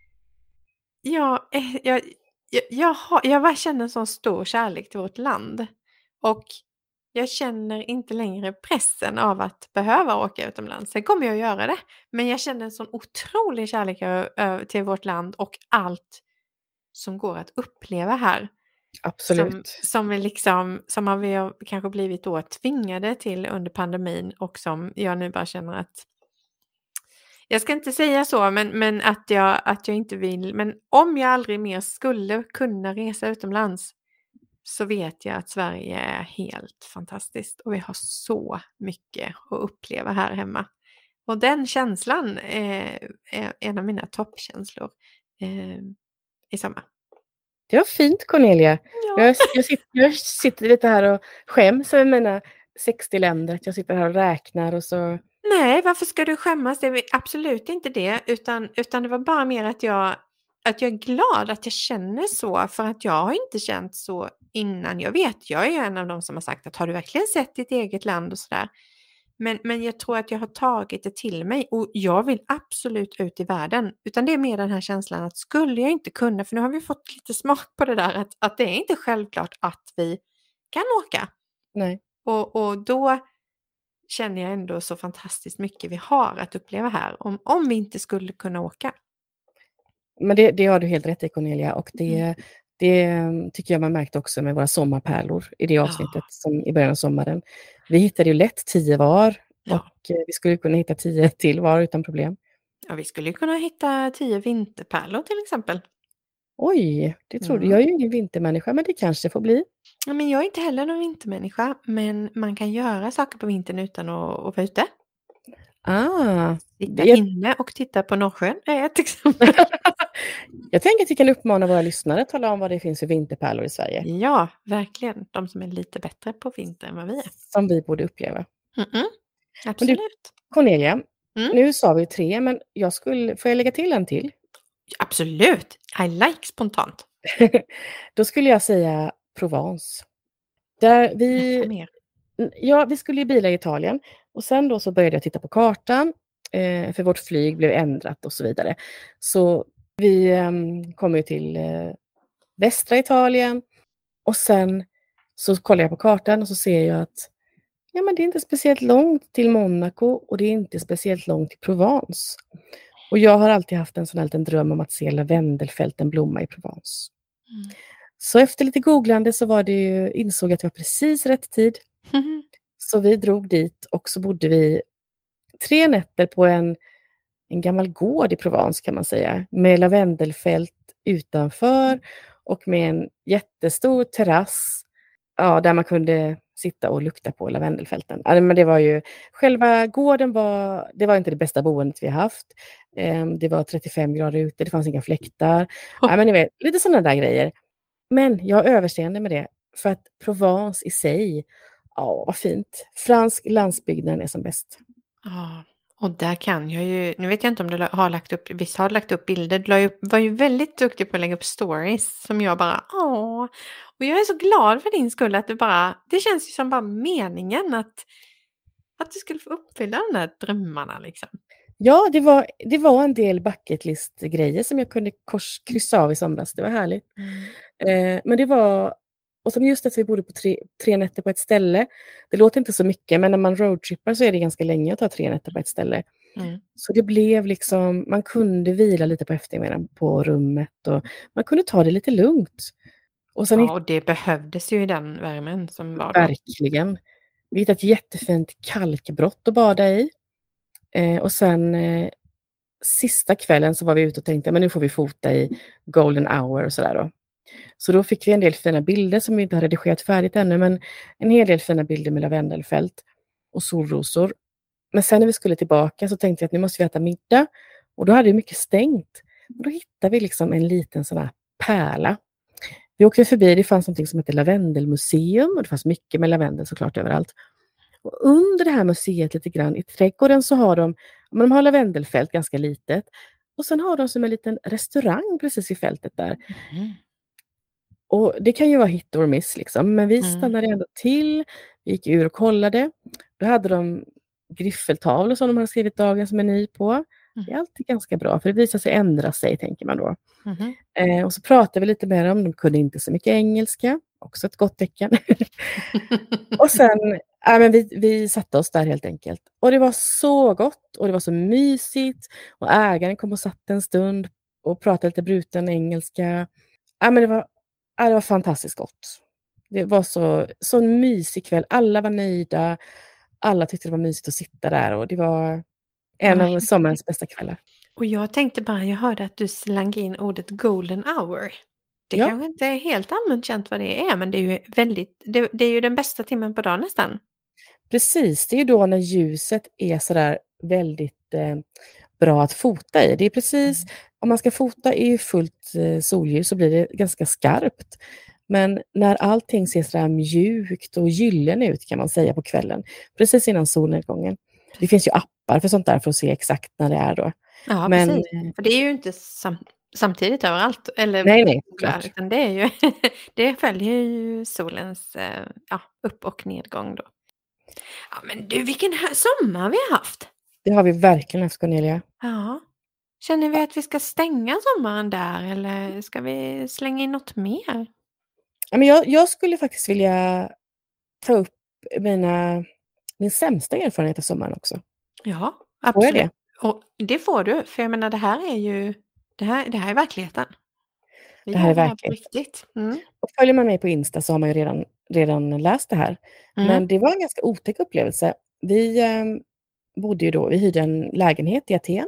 Speaker 2: jag, jag, jag, jag, har, jag bara känner en sån stor kärlek till vårt land. Och jag känner inte längre pressen av att behöva åka utomlands. Sen kommer jag att göra det. Men jag känner en sån otrolig kärlek till vårt land och allt som går att uppleva här.
Speaker 1: Absolut.
Speaker 2: Som, som, är liksom, som har vi kanske blivit då tvingade till under pandemin och som jag nu bara känner att jag ska inte säga så, men, men att, jag, att jag inte vill. Men om jag aldrig mer skulle kunna resa utomlands så vet jag att Sverige är helt fantastiskt. Och vi har så mycket att uppleva här hemma. Och den känslan är, är en av mina toppkänslor eh, i sommar.
Speaker 1: Det var fint, Cornelia.
Speaker 2: Ja.
Speaker 1: Jag, jag, sitter, jag sitter lite här och skäms över mina sextio länder. Att jag sitter här och räknar och så...
Speaker 2: Nej, varför ska du skämmas? Det är absolut inte det. Utan, utan det var bara mer att jag, att jag är glad att jag känner så. För att jag har inte känt så innan. Jag vet, jag är ju en av dem som har sagt att har du verkligen sett ditt eget land och sådär. Men, men jag tror att jag har tagit det till mig. Och jag vill absolut ut i världen. Utan det är mer den här känslan att skulle jag inte kunna. För nu har vi fått lite smak på det där. Att, att det är inte självklart att vi kan åka.
Speaker 1: Nej.
Speaker 2: Och, och då känner jag ändå så fantastiskt mycket vi har att uppleva här. Om, om vi inte skulle kunna åka.
Speaker 1: Men det, det har du helt rätt i, Cornelia. Och det,
Speaker 2: Mm.
Speaker 1: det tycker jag man märkte också med våra sommarpärlor i det avsnittet
Speaker 2: Ja.
Speaker 1: som i början av sommaren. Vi hittade ju lätt tio var.
Speaker 2: Ja.
Speaker 1: Och eh, vi skulle kunna hitta tio till var utan problem.
Speaker 2: Ja, vi skulle ju kunna hitta tio vinterpärlor till exempel.
Speaker 1: Oj, det tror du.
Speaker 2: Mm.
Speaker 1: Jag är ju ingen vintermänniska, men det kanske får bli.
Speaker 2: Ja, men jag är inte heller någon vintermänniska. Men man kan göra saker på vintern utan att, att vara ute.
Speaker 1: Ah,
Speaker 2: Sitta
Speaker 1: det-
Speaker 2: inne och titta på Norrsjön är ett exempel.
Speaker 1: jag tänker att vi kan uppmana våra lyssnare att tala om vad det finns för vinterpärlor i Sverige.
Speaker 2: Ja, verkligen. De som är lite bättre på vinter än vad vi är.
Speaker 1: Som vi borde uppleva.
Speaker 2: Mm-mm. Absolut.
Speaker 1: Cornelia,
Speaker 2: Mm.
Speaker 1: nu sa vi tre, men jag skulle, får jag lägga till en till?
Speaker 2: Absolut. I like spontant.
Speaker 1: Då skulle jag säga Provence. Där vi,
Speaker 2: Berätta mer.
Speaker 1: ja, vi skulle ju bila i Italien och sen då så började jag titta på kartan eh, för vårt flyg blev ändrat och så vidare. Så vi eh, kommer ju till eh, västra Italien och sen så kollar jag på kartan och så ser jag att ja, men det är inte speciellt långt till Monaco och det är inte speciellt långt till Provence. Och jag har alltid haft en sån här liten dröm om att se lavendelfälten blomma i Provence.
Speaker 2: Mm.
Speaker 1: Så efter lite googlande så var det ju, insåg jag att det var precis rätt tid.
Speaker 2: Mhm.
Speaker 1: Så vi drog dit och så bodde vi tre nätter på en, en gammal gård i Provence kan man säga. Med lavendelfält utanför och med en jättestor terrass. Ja, där man kunde sitta och lukta på lavendelfälten. Ja, men det var ju, själva gården var, det var inte det bästa boendet vi haft. Ehm, det var trettiofem grader ute, det fanns inga fläktar. Ja, men ni vet, lite sådana där grejer. Men jag har överseende med det. För att Provence i sig, ja vad fint. Fransk landsbygden är som bäst.
Speaker 2: Ja, och där kan jag ju, nu vet jag inte om du la- har lagt upp, visst har lagt upp bilder, du la ju, var ju väldigt duktig på att lägga upp stories som jag bara, åh, och jag är så glad för din skull att du bara, det känns ju som bara meningen att, att du skulle få uppfylla de där drömmarna liksom.
Speaker 1: Ja, det var, det var en del bucket list-grejer som jag kunde kors, kryssa av i somras. Det var härligt. Eh, men det var, och som just att vi bodde på tre, tre nätter på ett ställe. Det låter inte så mycket, men när man roadtrippar så är det ganska länge att ta tre nätter på ett ställe.
Speaker 2: Mm.
Speaker 1: Så det blev liksom, man kunde vila lite på eftermiddagen på rummet och man kunde ta det lite lugnt. Och sen
Speaker 2: Ja, och det behövdes ju i den värmen som var då.
Speaker 1: verkligen. Vi hittade ett jättefint kalkbrott att bada i. Eh, och sen eh, sista kvällen så var vi ute och tänkte men nu får vi fota i golden hour och sådär då. Så då fick vi en del fina bilder som vi inte har redigerat färdigt ännu, men en hel del fina bilder med lavendelfält och solrosor. Men sen när vi skulle tillbaka så tänkte jag att nu måste vi äta middag. Och då hade vi mycket stängt. Och då hittade vi liksom en liten sån här pärla. Vi åkte förbi, det fanns något som heter Lavendelmuseum och det fanns mycket med lavendel såklart överallt. Och under det här museet lite grann i trädgården så har de, de har lavendelfält ganska litet. Och sen har de som en liten restaurang precis i fältet där.
Speaker 2: Mm.
Speaker 1: Och det kan ju vara hit or miss liksom, men vi
Speaker 2: Mm.
Speaker 1: stannade ändå till, vi gick ur och kollade. Då hade de griffeltavlor som de har skrivit dagens meny på. Det är alltid ganska bra, för det visar sig ändra sig, tänker man då.
Speaker 2: Mhm.
Speaker 1: Eh, och så pratade vi lite med dem, de kunde inte så mycket engelska, också ett gott tecken. Och sen, ja, men vi, vi satte oss där helt enkelt. Och det var så gott, och det var så mysigt. Och ägaren kom och satt en stund och pratade lite bruten engelska. Ja, men det var Ja, det var fantastiskt gott. Det var så, så en mysig kväll. Alla var nöjda. Alla tyckte det var mysigt att sitta där. Och det var en
Speaker 2: Ja.
Speaker 1: av sommarens bästa kvällar.
Speaker 2: Och jag tänkte bara, jag hörde att du slang in ordet golden hour. Det
Speaker 1: Ja.
Speaker 2: kanske inte är helt allmänt känt vad det är, men det är ju väldigt, det, det är ju den bästa timmen på dagen nästan.
Speaker 1: Precis, det är ju då när ljuset är sådär väldigt eh, bra att fota i. Det är precis, om man ska fota i fullt eh, solljus så blir det ganska skarpt. Men när allting ser sådär mjukt och gyllene ut kan man säga på kvällen, precis innan solnedgången. Det finns ju appar för sånt där för att se exakt när det är då.
Speaker 2: Ja,
Speaker 1: Men,
Speaker 2: precis. För det är ju inte sam samtidigt överallt. Eller,
Speaker 1: nej, nej,
Speaker 2: där,
Speaker 1: klart.
Speaker 2: utan det, är ju det följer ju solens eh, ja, upp- och nedgång då. Ja, men du, vilken här sommar vi har haft!
Speaker 1: Det har vi verkligen haft, Cornelia.
Speaker 2: Ja. Känner vi att vi ska stänga sommaren där eller ska vi slänga in något mer?
Speaker 1: Ja, men jag, jag skulle faktiskt vilja ta upp mina, min sämsta erfarenhet av sommaren också.
Speaker 2: Ja,
Speaker 1: Får jag
Speaker 2: absolut.
Speaker 1: det?
Speaker 2: Och det får du, för jag menar det här är ju, det här, det här är verkligheten. Vi
Speaker 1: Det här är
Speaker 2: gör på
Speaker 1: verkligheten.
Speaker 2: riktigt. Mm.
Speaker 1: Och följer man mig på Insta så har man ju redan, redan läst det här.
Speaker 2: Mm.
Speaker 1: Men det var en ganska otäck upplevelse. Vi eh, bodde ju då, vi hyrde en lägenhet i Aten.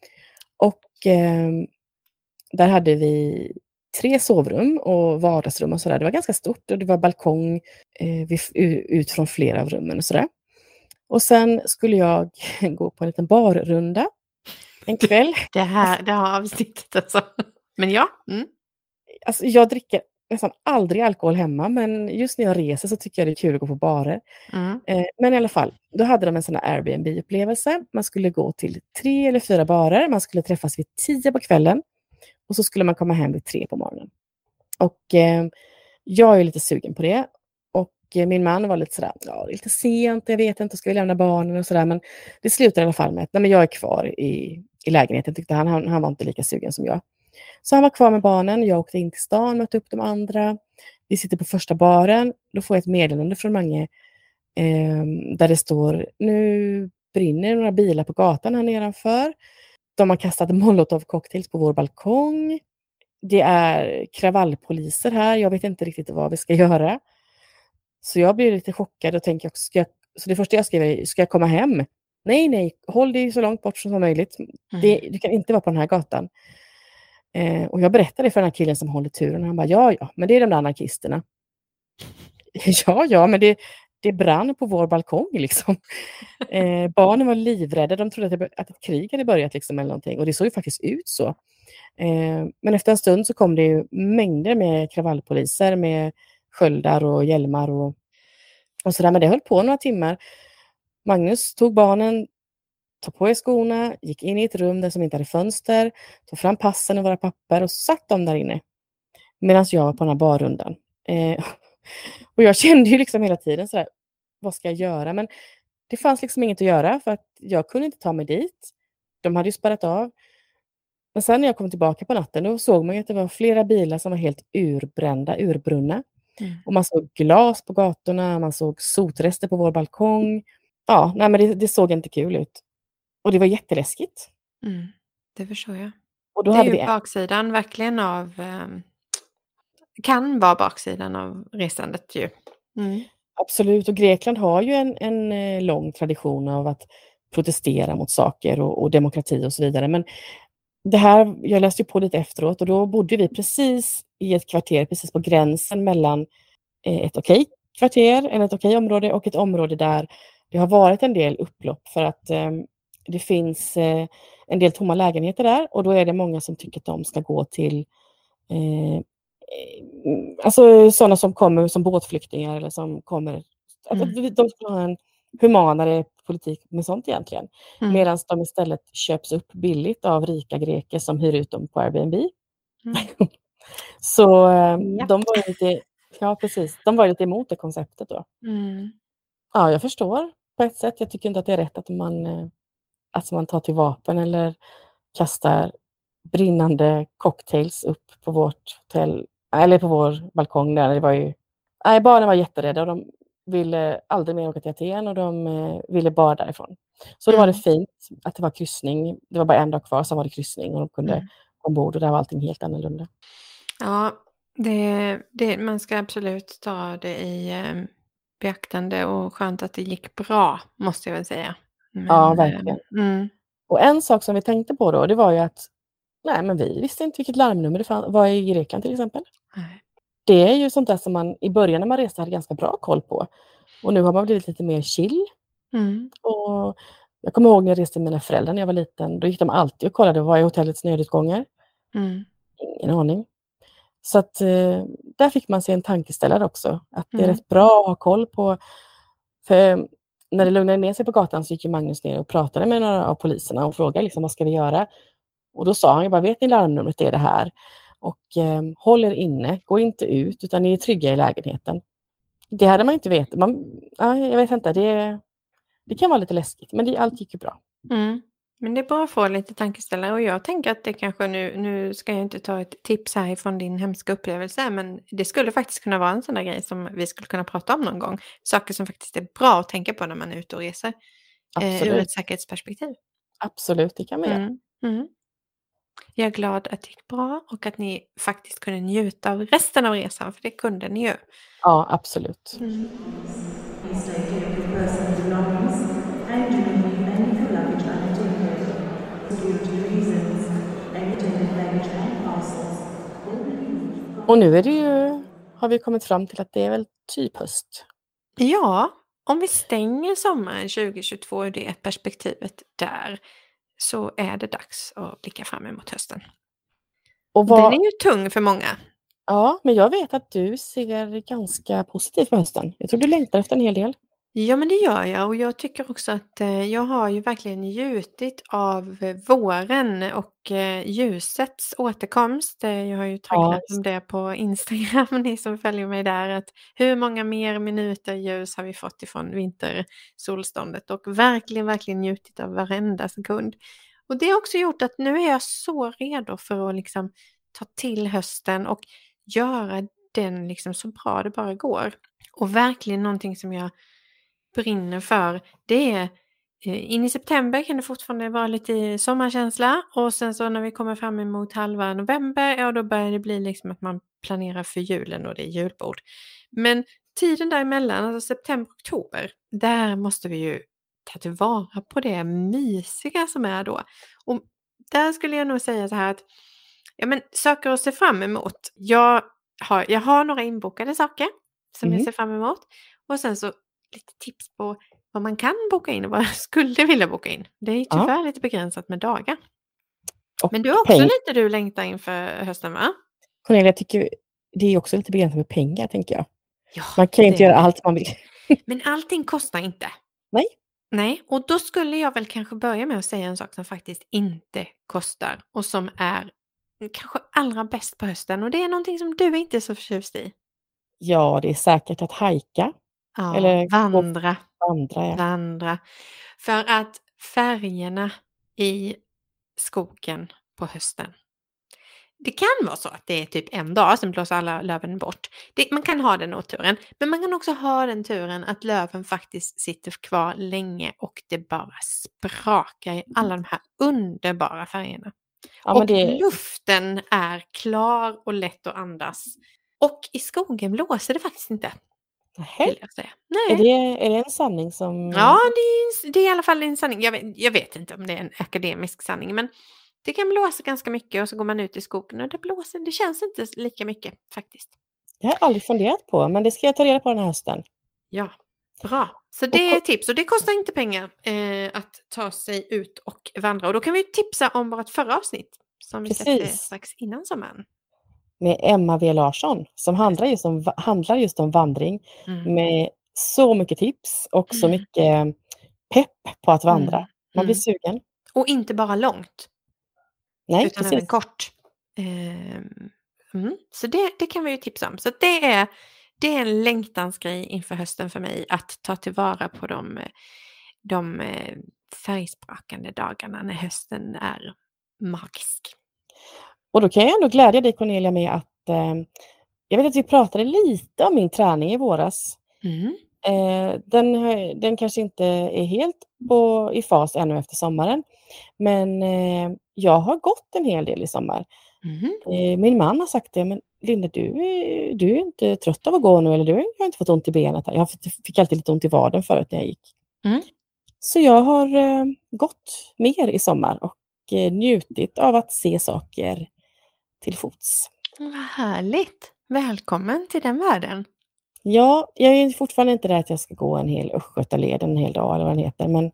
Speaker 1: Och eh, där hade vi tre sovrum och vardagsrum och sådär. Det var ganska stort och det var balkong eh, vid, ut från flera av rummen och sådär. Och sen skulle jag gå på en liten barrunda en kväll.
Speaker 2: Det här, det här avsnittet alltså. Men ja. Mm.
Speaker 1: Alltså jag dricker nästan aldrig alkohol hemma, men just när jag reser så tycker jag det är kul att gå på barer.
Speaker 2: Mm.
Speaker 1: Eh, men i alla fall, då hade de en sån här Airbnb-upplevelse. Man skulle gå till tre eller fyra barer, man skulle träffas vid tio på kvällen och så skulle man komma hem vid tre på morgonen. Och eh, jag är lite sugen på det. Och eh, min man var lite sådär, ja det är lite sent, jag vet inte, ska vi lämna barnen och sådär. Men det slutade i alla fall med att nej, men jag är kvar i, i lägenheten, tyckte han. han. Han var inte lika sugen som jag. Så han var kvar med barnen, jag åkte in till stan, mötte upp de andra. Vi sitter på första baren, då får jag ett meddelande från Mange eh, där det står, nu brinner några bilar på gatan här nedanför. De har kastat molotov cocktails på vår balkong. det är kravallpoliser här, jag vet inte riktigt vad vi ska göra. Så jag blir lite chockad och tänker också, ska jag, så det första jag skriver är, ska jag komma hem? Nej, nej, håll dig så långt bort som möjligt.
Speaker 2: Mm.
Speaker 1: Det, du kan inte vara på den här gatan. Eh, och jag berättade för den här killen som håller turen, och han bara, ja, ja, men det är de där anarkisterna. ja, ja, men det, det brann på vår balkong liksom. Eh, barnen var livrädda, de trodde att, det, att ett krig hade börjat liksom, eller någonting. Och det såg ju faktiskt ut så. Eh, men efter en stund så kom det ju mängder med kravallpoliser med sköldar och hjälmar och, och sådär. Men det höll på några timmar. Magnus tog barnen, tog på er skorna, gick in i ett rum där som inte hade fönster, tog fram passen och våra papper och satt dem där inne. Medan jag var på den här barrundan. Eh, och jag kände ju liksom hela tiden sådär, vad ska jag göra? Men det fanns liksom inget att göra för att jag kunde inte ta mig dit. De hade ju spärrat av. Men sen när jag kom tillbaka på natten, då såg man ju att det var flera bilar som var helt urbrända, urbrunna. Mm. Och man såg glas på gatorna, man såg sotrester på vår balkong. Ja, nej, men det, det såg inte kul ut. Och det var jätteläskigt.
Speaker 2: Mm, det förstår jag.
Speaker 1: Och då
Speaker 2: det
Speaker 1: hade
Speaker 2: är ju
Speaker 1: vi...
Speaker 2: baksidan verkligen av... Eh, kan vara baksidan av resandet ju. Mm.
Speaker 1: Absolut, och Grekland har ju en, en eh, lång tradition av att protestera mot saker och, och demokrati och så vidare. Men det här, jag läste ju på lite efteråt och då bodde vi precis i ett kvarter, precis på gränsen mellan eh, ett okej kvarter, eller ett okej område och ett område där det har varit en del upplopp för att eh, det finns eh, en del tomma lägenheter där och då är det många som tycker att de ska gå till eh, alltså sådana som kommer som båtflyktingar eller som kommer, mm. att de ska ha en humanare politik med sånt egentligen. Mm. Medan de istället köps upp billigt av rika greker som hyr ut dem på Airbnb. Mm. Så ja. de var lite, ja precis, de var lite emot det konceptet då.
Speaker 2: Mm.
Speaker 1: Ja, jag förstår på ett sätt. Jag tycker inte att det är rätt att man, att man tar till vapen eller kastar brinnande cocktails upp på vårt hotell, eller på vår balkong där. Det var ju, nej, barnen var jätterädda och de ville aldrig mer åka till Aten och de eh, ville bara därifrån. Så mm. då var det fint att det var kryssning. Det var bara en dag kvar, så var det kryssning och de kunde mm. ombord och där var allting helt annorlunda.
Speaker 2: Ja, det, det, man ska absolut ta det i eh, beaktande och skönt att det gick bra, måste jag väl säga. Men,
Speaker 1: ja, verkligen.
Speaker 2: Eh, mm.
Speaker 1: Och en sak som vi tänkte på då, det var ju att nej, men vi visste inte vilket larmnummer det fann, var i Grekland till exempel.
Speaker 2: Nej.
Speaker 1: Det är ju sånt där som man i början när man reste hade ganska bra koll på. Och nu har man blivit lite mer chill.
Speaker 2: Mm.
Speaker 1: Och jag kommer ihåg när jag reste med mina föräldrar när jag var liten. Då gick de alltid och kollade vad är hotellets nödutgångar.
Speaker 2: Mm.
Speaker 1: Ingen aning. Så att eh, där fick man sig en tankeställare också. Att det är
Speaker 2: Mm.
Speaker 1: rätt bra att ha koll på. För när det lugnade ner sig på gatan så gick ju Magnus ner och pratade med några av poliserna och frågade liksom, vad ska vi göra? Och då sa han, jag bara, vet ni larmnumret är det här? Och eh, håll er inne, gå inte ut utan ni är trygga i lägenheten. Det hade man inte vetat. Man, ja, jag vet inte, det, det kan vara lite läskigt men det, allt gick ju bra.
Speaker 2: Mm. Men det är bra att få lite tankeställare och jag tänker att det kanske nu, nu ska jag inte ta ett tips här från din hemska upplevelse, men det skulle faktiskt kunna vara en sån där grej som vi skulle kunna prata om någon gång. Saker som faktiskt är bra att tänka på när man är ute och reser. Eh, ur ett säkerhetsperspektiv.
Speaker 1: Absolut, det kan man göra.
Speaker 2: Mm. Mm. Jag är glad att det gick bra och att ni faktiskt kunde njuta av resten av resan, för det kunde ni ju.
Speaker 1: Ja, absolut.
Speaker 2: Mm.
Speaker 1: Och nu är det ju, har vi kommit fram till att det är väl typ höst.
Speaker 2: Ja, om vi stänger sommaren tjugo tjugotvå ur det perspektivet där, så är det dags att blicka fram emot hösten. Och vad... Den är ju tung för många.
Speaker 1: Ja, men jag vet att du ser ganska positivt på hösten. Jag tror du längtar efter en hel del.
Speaker 2: Ja, men det gör jag och jag tycker också att eh, jag har ju verkligen njutit av eh, våren och eh, ljusets återkomst. Eh, jag har ju taggat ja, om det på Instagram, ni som följer mig där, att hur många mer minuter ljus har vi fått ifrån vintersolståndet och verkligen, verkligen njutit av varenda sekund. Och det har också gjort att nu är jag så redo för att liksom ta till hösten och göra den liksom så bra det bara går. Och verkligen någonting som jag brinner för, det är in i september kan det fortfarande vara lite sommarkänsla. Och sen så när vi kommer fram emot halva november, ja då börjar det bli liksom att man planerar för julen och det är julbord. Men tiden däremellan, alltså september, oktober, där måste vi ju ta tillvara på det mysiga som är då. Och där skulle jag nog säga så här att, ja men saker att se fram emot. Jag har, jag har några inbokade saker som
Speaker 1: Mm.
Speaker 2: jag ser fram emot. Och sen så lite tips på vad man kan boka in och vad jag skulle vilja boka in. Det är ju tyvärr
Speaker 1: Ja.
Speaker 2: lite begränsat med dagar.
Speaker 1: Och
Speaker 2: Men du har också
Speaker 1: peng-
Speaker 2: lite du längtar inför hösten, va?
Speaker 1: Cornelia, jag tycker det är också lite begränsat med pengar, tänker jag.
Speaker 2: Ja,
Speaker 1: Man kan ju inte
Speaker 2: det är
Speaker 1: göra
Speaker 2: det.
Speaker 1: allt man vill.
Speaker 2: Men allting kostar inte.
Speaker 1: Nej.
Speaker 2: Nej, och då skulle jag väl kanske börja med att säga en sak som faktiskt inte kostar och som är kanske allra bäst på hösten. Och det är någonting som du inte är så förtjust i.
Speaker 1: Ja, det är säkert att hajka.
Speaker 2: Ja,
Speaker 1: Eller
Speaker 2: vandra.
Speaker 1: Vandra, ja.
Speaker 2: Vandra. För att färgerna i skogen på hösten. Det kan vara så att det är typ en dag som blåser alla löven bort. Det, man kan ha den oturen. Men man kan också ha den turen att löven faktiskt sitter kvar länge och det bara sprakar i alla de här underbara färgerna.
Speaker 1: Ja, men
Speaker 2: och
Speaker 1: det,
Speaker 2: luften är klar och lätt att andas. Och i skogen blåser det faktiskt inte,
Speaker 1: Nähä.
Speaker 2: vill jag säga.
Speaker 1: är,
Speaker 2: Nej.
Speaker 1: det, är det en sanning som...
Speaker 2: Ja, det är, det är i alla fall en sanning. Jag vet, jag vet inte om det är en akademisk sanning, men det kan blåsa ganska mycket och så går man ut i skogen och det blåser. Det känns inte lika mycket faktiskt.
Speaker 1: Jag har aldrig funderat på, men det ska jag ta reda på den här hösten.
Speaker 2: Ja, bra. Så det är tips och det kostar inte pengar eh, att ta sig ut och vandra. Och då kan vi tipsa om vårt förra avsnitt som vi släppte
Speaker 1: Precis.
Speaker 2: strax innan sommaren.
Speaker 1: Med Emma V. Larsson som handlar just om, handlar just om vandring.
Speaker 2: Mm.
Speaker 1: Med så mycket tips och så
Speaker 2: Mm.
Speaker 1: mycket pepp på att vandra.
Speaker 2: Mm.
Speaker 1: Man blir
Speaker 2: Mm.
Speaker 1: sugen.
Speaker 2: Och inte bara långt.
Speaker 1: Nej,
Speaker 2: utan
Speaker 1: precis.
Speaker 2: även kort. Ehm, mm. Så det, det kan vi ju tipsa om. Så det är, det är en längtansgrej inför hösten för mig att ta tillvara på de, de eh, färgsprakande dagarna när hösten är magisk.
Speaker 1: Och då kan jag ändå glädja dig, Cornelia, med att eh, jag vet att vi pratade lite om min träning i våras.
Speaker 2: Mm.
Speaker 1: Eh, den, den kanske inte är helt på, i fas ännu efter sommaren. Men eh, jag har gått en hel del i sommar.
Speaker 2: Mm.
Speaker 1: Eh, min man har sagt det, men Linda, du, är- du är inte trött av att gå nu, eller du har inte fått ont i benet. Här. Jag fick alltid lite ont i vaden förut när jag gick.
Speaker 2: Mm.
Speaker 1: Så jag har eh, gått mer i sommar och eh, njutit av att se saker till fots.
Speaker 2: Vad härligt. Välkommen till den världen.
Speaker 1: Ja, jag är fortfarande inte där att jag ska gå en hel Östgötaleden en hel dag eller vad den heter, men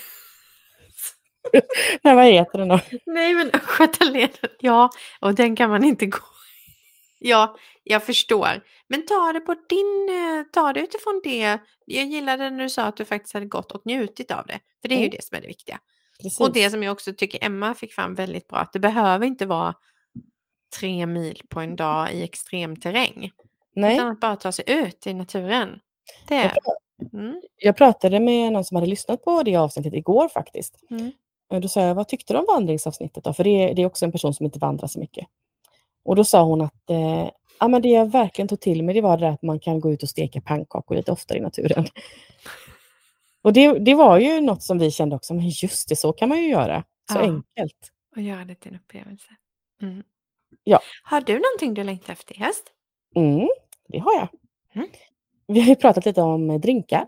Speaker 1: nej, vad heter den då?
Speaker 2: Nej, men Östgötaleden, ja, och den kan man inte gå. Ja, jag förstår. Men ta det på din, eh, ta det utifrån det. Jag gillade när du sa att du faktiskt hade gått och njutit av det. För det är ju
Speaker 1: Mm.
Speaker 2: det som är det viktiga.
Speaker 1: Precis.
Speaker 2: Och det som jag också tycker Emma fick fram väldigt bra. Att det behöver inte vara tre mil på en dag i extrem terräng.
Speaker 1: Nej,
Speaker 2: Utan att bara ta sig ut i naturen. Det
Speaker 1: jag,
Speaker 2: är...
Speaker 1: pra-
Speaker 2: Mm,
Speaker 1: jag pratade med någon som hade lyssnat på det avsnittet igår faktiskt.
Speaker 2: mm,
Speaker 1: Och då sa jag, vad tyckte du om vandringsavsnittet då? För det är, det är också en person som inte vandrar så mycket. Och då sa hon att eh, ja, men det jag verkligen tog till mig, det var det där att man kan gå ut och steka pannkakor lite oftare i naturen. Och det, det var ju något som vi kände också, men just det, så kan man ju göra. Så
Speaker 2: Ja.
Speaker 1: enkelt.
Speaker 2: och göra det till en upplevelse. Mm.
Speaker 1: Ja.
Speaker 2: Har du någonting du längtar efter i höst?
Speaker 1: Mm, det har jag.
Speaker 2: Mm.
Speaker 1: Vi har ju pratat lite om eh, drinkar.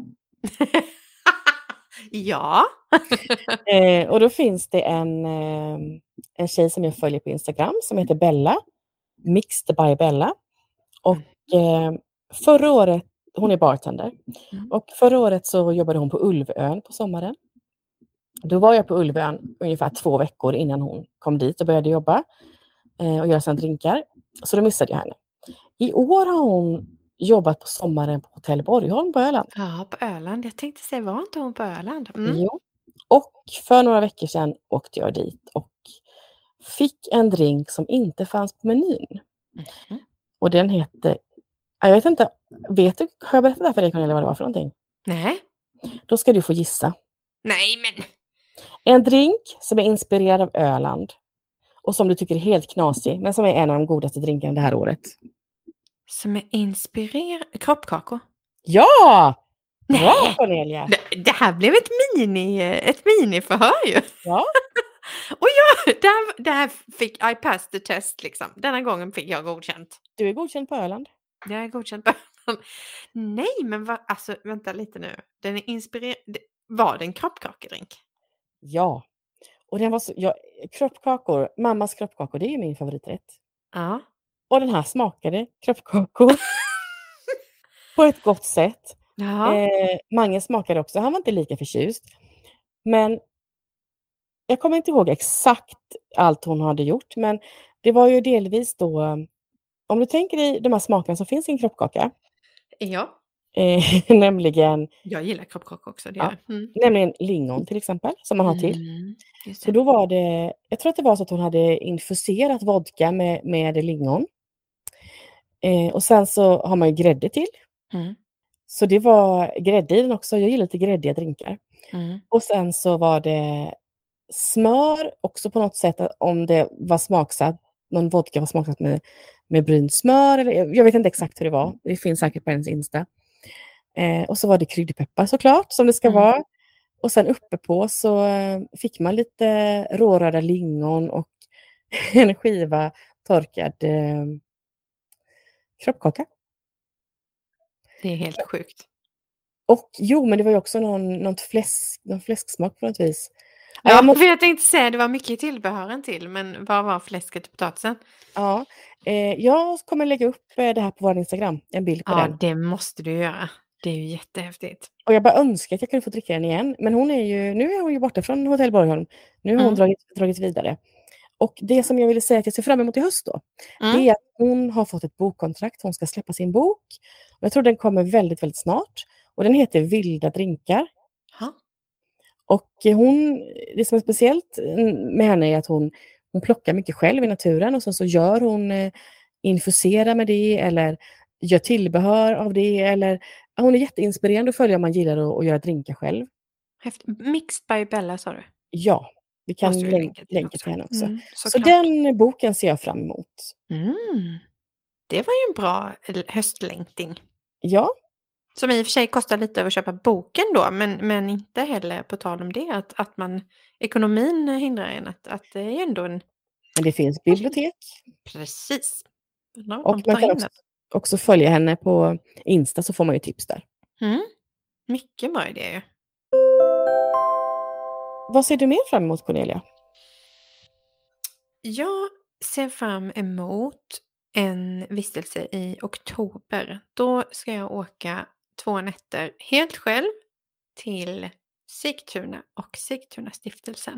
Speaker 2: Ja.
Speaker 1: Eh, och då finns det en, eh, en tjej som jag följer på Instagram som heter Bella. Mixed by Bella. Och eh, förra året, hon är bartender.
Speaker 2: Mm.
Speaker 1: Och förra året så jobbade hon på Ulvön på sommaren. Då var jag på Ulvön ungefär två veckor innan hon kom dit och började jobba. Eh, och göra sina drinkar. Så då missade jag henne. I år har hon jobbat på sommaren på Hotell Borgholm på Öland.
Speaker 2: Ja, på Öland. Jag tänkte säga, var inte hon på Öland? Mm.
Speaker 1: Jo. Och för några veckor sedan åkte jag dit och fick en drink som inte fanns på menyn.
Speaker 2: Mm.
Speaker 1: Och den heter, jag vet inte, vet du, har jag berättat det här för dig Cornelia vad det var för någonting?
Speaker 2: Nej.
Speaker 1: Då ska du få gissa.
Speaker 2: Nej, men...
Speaker 1: En drink som är inspirerad av Öland och som du tycker är helt knasig, men som är en av de godaste drinkarna det här året.
Speaker 2: Som är inspirerad... Kroppkakor.
Speaker 1: Ja! Bra
Speaker 2: Nej,
Speaker 1: Cornelia!
Speaker 2: det, det här blev ett mini, ett miniförhör ju.
Speaker 1: Ja.
Speaker 2: Och jag, där, där fick I passed the test liksom. Denna gången fick jag godkänt.
Speaker 1: Du är godkänd på Öland.
Speaker 2: Jag är godkänd på Öland. Nej, men va, alltså vänta lite nu. Den är inspirerad. Var det en kroppkakedrink?
Speaker 1: Ja. Och den var så, ja, kroppkakor, mammas kroppkakor, det är ju min favoriträtt.
Speaker 2: Ja.
Speaker 1: Och den här smakade kroppkakor på ett gott sätt.
Speaker 2: Ja.
Speaker 1: Eh, Mange smakade också, han var inte lika förtjust. Men jag kommer inte ihåg exakt allt hon hade gjort, men det var ju delvis då, om du tänker dig de här smakerna som finns i en kroppkaka,
Speaker 2: Ja.
Speaker 1: eh, nämligen,
Speaker 2: Jag gillar kroppkakor också. Det
Speaker 1: ja,
Speaker 2: gör. Mm.
Speaker 1: nämligen lingon till exempel, som man har till.
Speaker 2: Mm, just
Speaker 1: Så
Speaker 2: det.
Speaker 1: då var det, jag tror att det var så att hon hade infuserat vodka med, med lingon. Eh, och sen så har man ju grädde till.
Speaker 2: Mm.
Speaker 1: Så det var grädde i den också. Jag gillar lite gräddiga drinkar.
Speaker 2: Mm.
Speaker 1: Och sen så var det smör också på något sätt, om det var smaksatt. Någon vodka var smaksatt med, med brynt smör. Eller, jag vet inte exakt hur det var. Det finns säkert på hennes Insta. Eh, och så var det kryddpeppar såklart, som det ska
Speaker 2: Mm.
Speaker 1: vara. Och sen uppe på så eh, fick man lite råröda lingon och en skiva torkad eh, kroppkaka.
Speaker 2: Det är helt sjukt.
Speaker 1: Och jo, men det var ju också någon, någon, fläsk, någon fläsksmak på något vis.
Speaker 2: Ja,
Speaker 1: jag måste,
Speaker 2: för jag tänkte säga det var mycket tillbehören till, men vad var fläsket och potatisen?
Speaker 1: ja, eh, jag kommer lägga upp eh, det här på vår Instagram, en bild på
Speaker 2: Ja,
Speaker 1: den.
Speaker 2: det måste du göra. Det är ju jättehäftigt.
Speaker 1: Och jag bara önskar att jag kunde få dricka den igen. Men hon är ju, nu är hon ju borta från Hotell Borgholm. Nu har hon
Speaker 2: Mm.
Speaker 1: dragit, dragit vidare. Och det som jag ville säga att jag ser fram emot i höst då,
Speaker 2: Mm.
Speaker 1: det är att hon har fått ett bokkontrakt. Hon ska släppa sin bok. Och jag tror den kommer väldigt, väldigt snart. Och den heter Vilda drinkar.
Speaker 2: Ja.
Speaker 1: Och hon, det som är speciellt med henne är att hon, hon plockar mycket själv i naturen. Och sen så gör hon, eh, infuserar med det eller gör tillbehör av det. Eller, hon är jätteinspirerande att följa om man gillar att, att göra drinkar själv.
Speaker 2: Häftigt. Mixed by Bella sa du?
Speaker 1: Ja, vi kan
Speaker 2: Måste vi
Speaker 1: län-
Speaker 2: länka till
Speaker 1: länka
Speaker 2: också.
Speaker 1: till henne också.
Speaker 2: Mm,
Speaker 1: så
Speaker 2: såklart.
Speaker 1: den boken ser jag fram emot.
Speaker 2: Mm. Det var ju en bra höstlängting.
Speaker 1: Ja,
Speaker 2: Som i och för sig kostar lite över att köpa boken då, men, men inte heller på tal om det, att, att man, ekonomin hindrar en, att, att det är ändå en...
Speaker 1: men det finns bibliotek.
Speaker 2: Precis. No,
Speaker 1: Och man kan också, också följa henne på Insta så får man ju tips där.
Speaker 2: Mm. Mycket bra idé ju.
Speaker 1: Vad ser du mer fram emot, Cornelia?
Speaker 2: Jag ser fram emot en vistelse i oktober. Då ska jag åka två nätter helt själv till Sigtuna och Sigtuna stiftelsen.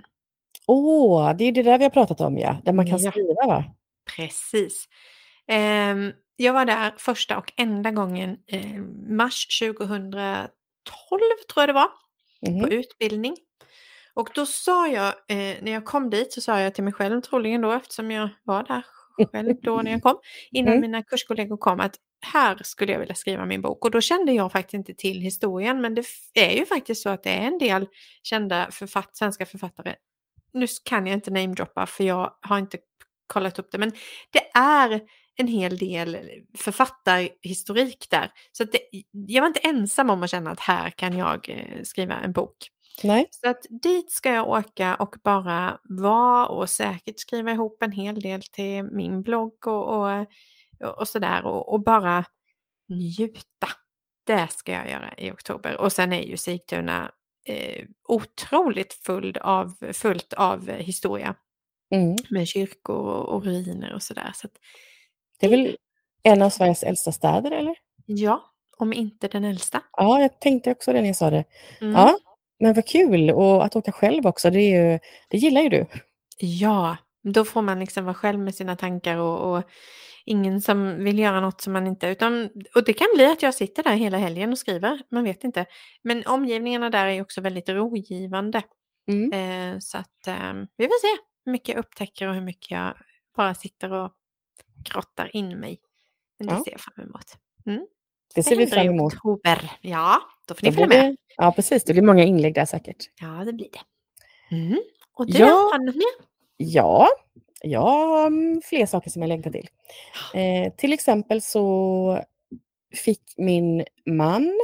Speaker 1: Åh, det är det där vi har pratat om, ja. Där man kan
Speaker 2: Ja.
Speaker 1: skriva, va?
Speaker 2: Precis. Ehm, jag var där första och enda gången eh, mars tjugohundratolv tror jag det var.
Speaker 1: Mhm.
Speaker 2: På utbildning. Och då sa jag, eh, när jag kom dit så sa jag till mig själv troligen då, eftersom jag var där själv då när jag kom, innan
Speaker 1: Mm.
Speaker 2: mina kurskollegor kom, att här skulle jag vilja skriva min bok. Och då kände jag faktiskt inte till historien, men det f- är ju faktiskt så att det är en del kända författ- svenska författare. Nu kan jag inte namedroppa för jag har inte kollat upp det, men det är en hel del författarhistorik där. Så att det, jag var inte ensam om att känna att här kan jag eh, skriva en bok.
Speaker 1: Nej.
Speaker 2: Så att dit ska jag åka och bara vara och säkert skriva ihop en hel del till min blogg och, och, och sådär och, och bara njuta. Det ska jag göra i oktober. Och sen är ju Sigtuna eh, otroligt fullt av, fullt av historia
Speaker 1: Mm.
Speaker 2: med kyrkor och, och ruiner och sådär. Så att,
Speaker 1: Det är väl en av Sveriges äldsta städer, eller?
Speaker 2: ja, om inte den äldsta.
Speaker 1: Ja, jag tänkte också det när jag sa det.
Speaker 2: Mm.
Speaker 1: Ja, men vad kul. Och att åka själv också, det, är ju, det gillar ju du.
Speaker 2: Ja, då får man liksom vara själv med sina tankar och, och ingen som vill göra något som man inte... Utan, och det kan bli att jag sitter där hela helgen och skriver, man vet inte. Men omgivningarna där är också väldigt rogivande.
Speaker 1: Mm.
Speaker 2: Eh, så att eh, vi får se hur mycket jag upptäcker och hur mycket jag bara sitter och grottar in mig. Men det
Speaker 1: Ja.
Speaker 2: ser jag fram emot. Mm.
Speaker 1: Det ser vi
Speaker 2: händer i
Speaker 1: fram emot.
Speaker 2: oktober. Ja, då får ni
Speaker 1: Då
Speaker 2: följa
Speaker 1: blir
Speaker 2: med.
Speaker 1: det, ja, precis. Det blir många inlägg där säkert.
Speaker 2: Ja, det blir det. Mm. Och du,
Speaker 1: Ja.
Speaker 2: har du något mer?
Speaker 1: Ja, jag har mm, fler saker som jag längtar till. Eh, till exempel så fick min man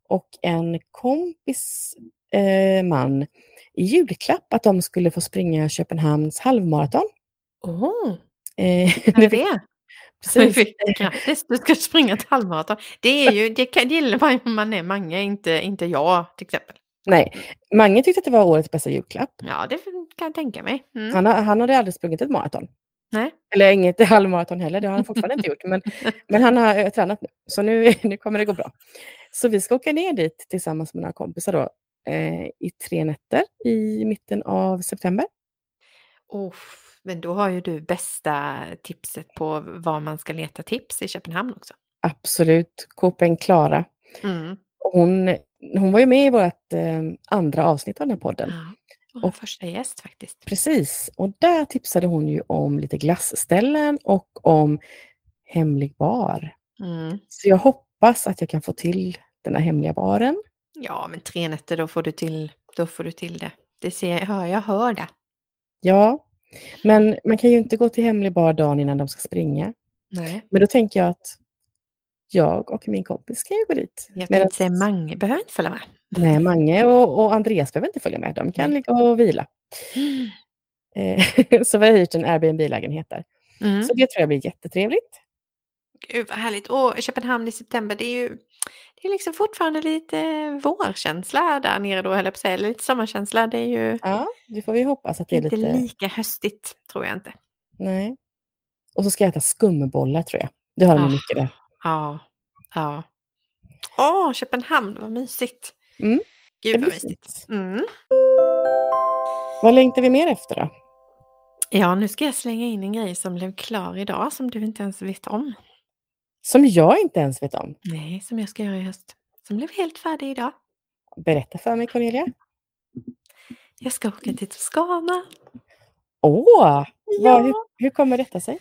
Speaker 1: och en kompis eh, man i julklapp att de skulle få springa Köpenhamns halvmaraton.
Speaker 2: Åh,
Speaker 1: Eh,
Speaker 2: när är det?
Speaker 1: Precis.
Speaker 2: Grattis, du ska springa ett halvmaraton. Det är ju, det kan, det gillar man om man är många, inte, inte jag till exempel.
Speaker 1: Nej, Mange tyckte att det var årets bästa julklapp.
Speaker 2: Ja, det kan jag tänka mig. Mm.
Speaker 1: Han, har, han hade aldrig sprungit ett maraton.
Speaker 2: Nej.
Speaker 1: Eller inget halvmaraton heller, det har han fortfarande inte gjort. Men, men han har äh, tränat nu, så nu, nu kommer det gå bra. Så vi ska åka ner dit tillsammans med några kompisar då, eh, i tre nätter i mitten av september.
Speaker 2: Oh, men då har ju du bästa tipset på var man ska leta tips i Köpenhamn också.
Speaker 1: Absolut, Kåpen Klara.
Speaker 2: Mm.
Speaker 1: Hon, hon var ju med i vårt eh, andra avsnitt av den här podden.
Speaker 2: Ja, och, och första gäst faktiskt.
Speaker 1: Precis, och där tipsade hon ju om lite glassställen och om hemlig bar.
Speaker 2: Mm.
Speaker 1: Så jag hoppas att jag kan få till den här hemliga baren.
Speaker 2: Ja, men tre nätter då får du till, då får du till det. Det ser jag, jag hör det.
Speaker 1: Ja, men man kan ju inte gå till hemlig bar dagen innan de ska springa.
Speaker 2: Nej.
Speaker 1: Men då tänker jag att jag och min kompis kan ju gå dit.
Speaker 2: Jag
Speaker 1: Medan...
Speaker 2: tänkte säga Mange behöver inte följa med.
Speaker 1: Nej, Mange och, och Andreas behöver inte följa med. De kan ligga och vila.
Speaker 2: Mm.
Speaker 1: Eh, så vi har hyrt en Airbnb-lägenhet där.
Speaker 2: Mm.
Speaker 1: Så det tror jag blir jättetrevligt.
Speaker 2: Gud vad härligt. Och Köpenhamn i september, det är ju det är liksom fortfarande lite vårkänsla där nere då, eller på sig, eller lite sommarkänsla. Det är ju
Speaker 1: Ja, det får vi hoppas att det är
Speaker 2: inte
Speaker 1: lite...
Speaker 2: lika höstigt, tror jag inte.
Speaker 1: Nej. Och så ska jag äta skumbollar, tror jag. Det har de
Speaker 2: Ah,
Speaker 1: mycket där.
Speaker 2: Ja, ja. Åh, Köpenhamn, vad mysigt.
Speaker 1: Mm.
Speaker 2: Gud vad mysigt. Mm.
Speaker 1: Vad längtar vi mer efter då?
Speaker 2: Ja, nu ska jag slänga in en grej som blev klar idag som du inte ens vet om.
Speaker 1: Som jag inte ens vet om.
Speaker 2: Nej, som jag ska göra i höst. Som blev helt färdig idag.
Speaker 1: Berätta för mig, Cornelia.
Speaker 2: Jag ska åka till Toscana.
Speaker 1: Åh!
Speaker 2: Ja.
Speaker 1: Vad, hur, hur kommer detta sig?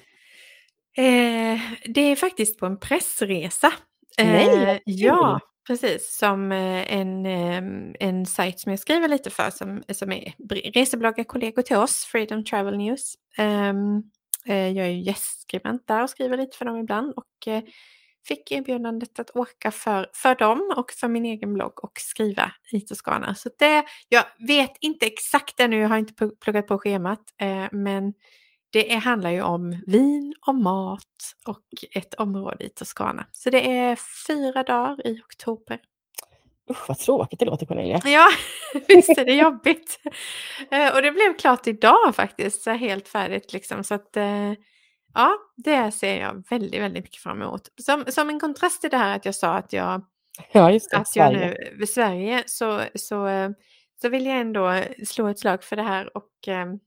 Speaker 2: Eh, det är faktiskt på en pressresa. Eh,
Speaker 1: Nej,
Speaker 2: ja, precis. Som eh, en, eh, en sajt som jag skriver lite för som, som är resebloggarkollegor till oss, Freedom Travel News. Eh, eh, jag är ju gästskribent där och skriver lite för dem ibland och eh, fick erbjudandet att åka för, för dem och för min egen blogg och skriva i Toscana. Så det, jag vet inte exakt ännu, jag har inte pluggat på schemat, eh, men det är, handlar ju om vin och mat och ett område i Toscana. Så det är fyra dagar i oktober.
Speaker 1: Usch, vad tråkigt det låter, Cornelia.
Speaker 2: Ja, visst är det jobbigt. Och det blev klart idag faktiskt, så helt färdigt liksom. Så att, ja, det ser jag väldigt, väldigt mycket fram emot. Som, som en kontrast till det här att jag sa att jag,
Speaker 1: ja, just det,
Speaker 2: att
Speaker 1: Sverige.
Speaker 2: jag nu vid Sverige så, så, så vill jag ändå slå ett slag för det här och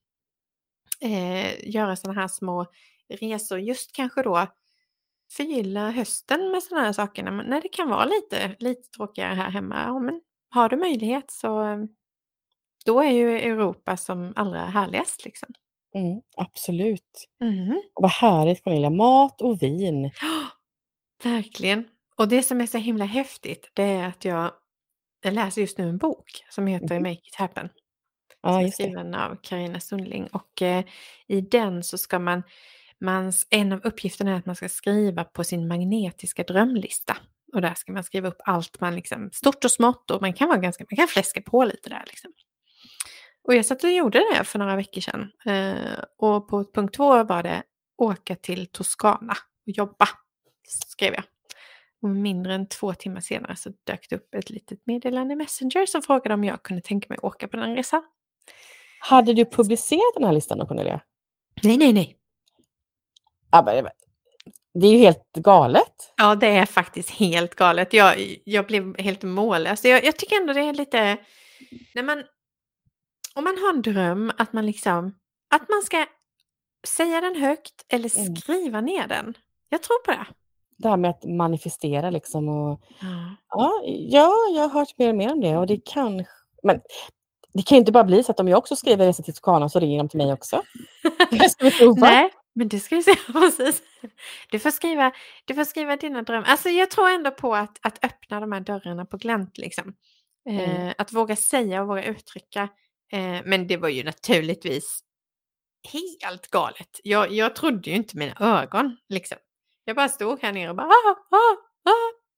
Speaker 2: Eh, göra sådana här små resor, just kanske då förgylla hösten med sådana här saker när, när det kan vara lite, lite tråkigare här hemma. Ja, men har du möjlighet så då är ju Europa som allra härligast liksom.
Speaker 1: Mm, absolut.
Speaker 2: Mm.
Speaker 1: Och vad härligt, Cornelia. Mat och vin.
Speaker 2: Oh, verkligen. Och det som är så himla häftigt, det är att jag, jag läser just nu en bok som heter
Speaker 1: Mm.
Speaker 2: Make It Happen.
Speaker 1: Ja,
Speaker 2: som är
Speaker 1: just det.
Speaker 2: skriven av Carina Sundling. Och eh, i den så ska man, mans, en av uppgifterna är att man ska skriva på sin magnetiska drömlista. Och där ska man skriva upp allt man liksom, stort och smått, och man kan vara ganska, man kan fläska på lite där liksom. Och jag satt och gjorde det för några veckor sedan. Eh, och på punkt två var det åka till Toscana och jobba, skrev jag. Och mindre än två timmar senare så dök det upp ett litet meddelande Messenger som frågade om jag kunde tänka mig att åka på den resan.
Speaker 1: Hade du publicerat den här listan då, Cornelia?
Speaker 2: Nej, nej, nej.
Speaker 1: Ja, men det är ju helt galet.
Speaker 2: Ja, det är faktiskt helt galet. Jag, jag blev helt mållös. Jag, jag tycker ändå det är lite... När man, om man har en dröm att man liksom... Att man ska säga den högt eller skriva ner den. Jag tror på det.
Speaker 1: Det här med att manifestera liksom. Och,
Speaker 2: ja.
Speaker 1: Ja, ja, jag har hört mer och mer om det. Och det kan... Men det kan ju inte bara bli så att om jag också skriver resa till Toscana så ringer de till mig också.
Speaker 2: Nej, men det ska vi se precis. Du får skriva, du får skriva dina drömmar. Alltså jag tror ändå på att, att öppna de här dörrarna på glänt liksom. Eh,
Speaker 1: Mm.
Speaker 2: Att våga säga och våga uttrycka. Eh, men det var ju naturligtvis helt galet. Jag, jag trodde ju inte mina ögon liksom. Jag bara stod här nere och bara ah, ah, ah,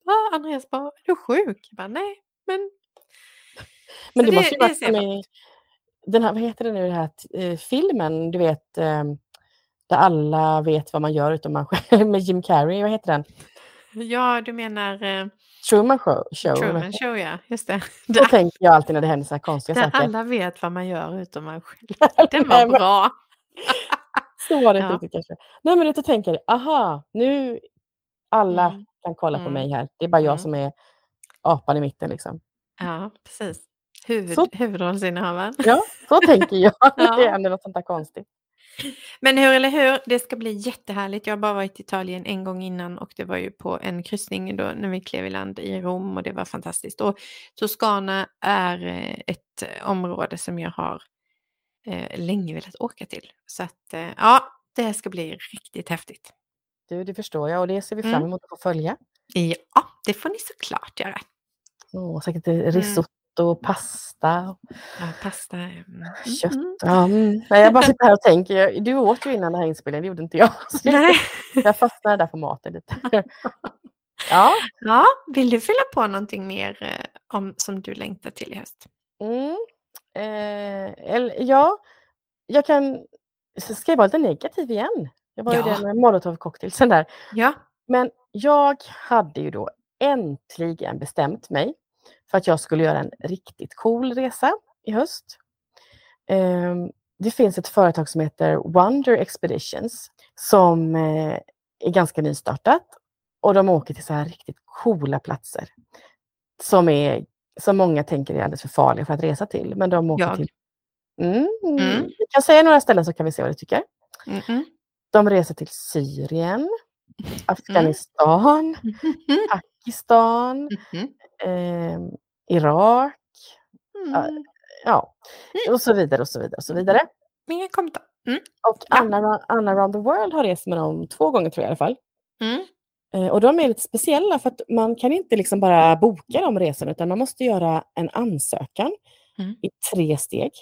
Speaker 2: ah, Andreas bara, är du sjuk? Jag bara, nej, men...
Speaker 1: Men
Speaker 2: Så
Speaker 1: det måste ju
Speaker 2: det,
Speaker 1: vara
Speaker 2: det ser
Speaker 1: som
Speaker 2: jag.
Speaker 1: i den här, vad heter det nu, den här eh, filmen, du vet, eh, där alla vet vad man gör utom man själv, med Jim Carrey, vad heter den?
Speaker 2: Ja, du menar eh,
Speaker 1: Truman Show. show vad
Speaker 2: Truman
Speaker 1: heter
Speaker 2: Show, ja. Just det.
Speaker 1: det? Så
Speaker 2: Där,
Speaker 1: tänker jag alltid när det händer så här konstiga
Speaker 2: där
Speaker 1: saker.
Speaker 2: alla vet vad man gör utom man själv. Den
Speaker 1: Nej,
Speaker 2: var
Speaker 1: men
Speaker 2: bra.
Speaker 1: så var det inte
Speaker 2: Ja.
Speaker 1: riktigt kanske. Nej, men du tänker, aha, nu alla
Speaker 2: Mm.
Speaker 1: kan kolla på
Speaker 2: Mm.
Speaker 1: mig här. Det är bara jag
Speaker 2: Mm.
Speaker 1: som är apan i mitten liksom.
Speaker 2: Ja, precis. Huvud,
Speaker 1: Så,
Speaker 2: huvudrollsinnehavaren.
Speaker 1: ja, så tänker jag.
Speaker 2: Ja.
Speaker 1: Det händer något sånt där konstigt.
Speaker 2: Men hur eller hur, det ska bli jättehärligt. Jag har bara varit i Italien en gång innan och det var ju på en kryssning då när vi klev i land i Rom och det var fantastiskt. Och Toscana är eh, ett eh, område som jag har eh, länge velat åka till. Så att eh, ja, det ska bli riktigt häftigt.
Speaker 1: Du, det förstår jag och det ser vi fram
Speaker 2: Mm.
Speaker 1: emot att få följa.
Speaker 2: Ja, det får ni såklart göra.
Speaker 1: Åh, säkert risotto, pasta,
Speaker 2: Ja, pasta. Mm.
Speaker 1: kött.
Speaker 2: Mm.
Speaker 1: Ja, mm. Nej, jag bara sitter här och tänker, du åt ju innan den här inspelningen, det gjorde inte jag. Så
Speaker 2: Nej.
Speaker 1: jag fastnade där på maten lite. Ja.
Speaker 2: Ja, vill du fylla på någonting mer eh, om, som du längtar till i höst?
Speaker 1: Mm. Eh, eller, ja, jag kan... Ska jag vara lite negativ igen? Jag var
Speaker 2: Ja.
Speaker 1: ju där med Molotov-cocktailsen där.
Speaker 2: Ja.
Speaker 1: Men jag hade ju då äntligen bestämt mig för att jag skulle göra en riktigt cool resa i höst. Eh, det finns ett företag som heter Wonder Expeditions som eh, är ganska nystartat. Och de åker till så här riktigt coola platser. Som, är, som många tänker är alldeles för farliga för att resa till. Men de åker
Speaker 2: Jag.
Speaker 1: till... Mm,
Speaker 2: Mm.
Speaker 1: Vi kan säga några ställen så kan vi se vad du tycker.
Speaker 2: Mm-mm.
Speaker 1: De reser till Syrien, Afghanistan,
Speaker 2: Mm-hmm.
Speaker 1: Pakistan,
Speaker 2: Mm-hmm.
Speaker 1: eh, Irak.
Speaker 2: Mm.
Speaker 1: Ja, och så vidare och så vidare och så vidare.
Speaker 2: Inga kommentarer. Mm.
Speaker 1: Och Anna, Anna Around the World har rest med dem två gånger tror jag i alla fall.
Speaker 2: Mm.
Speaker 1: Eh, och de är lite speciella för att man kan inte liksom bara boka de resorna utan man måste göra en ansökan
Speaker 2: Mm.
Speaker 1: i tre steg.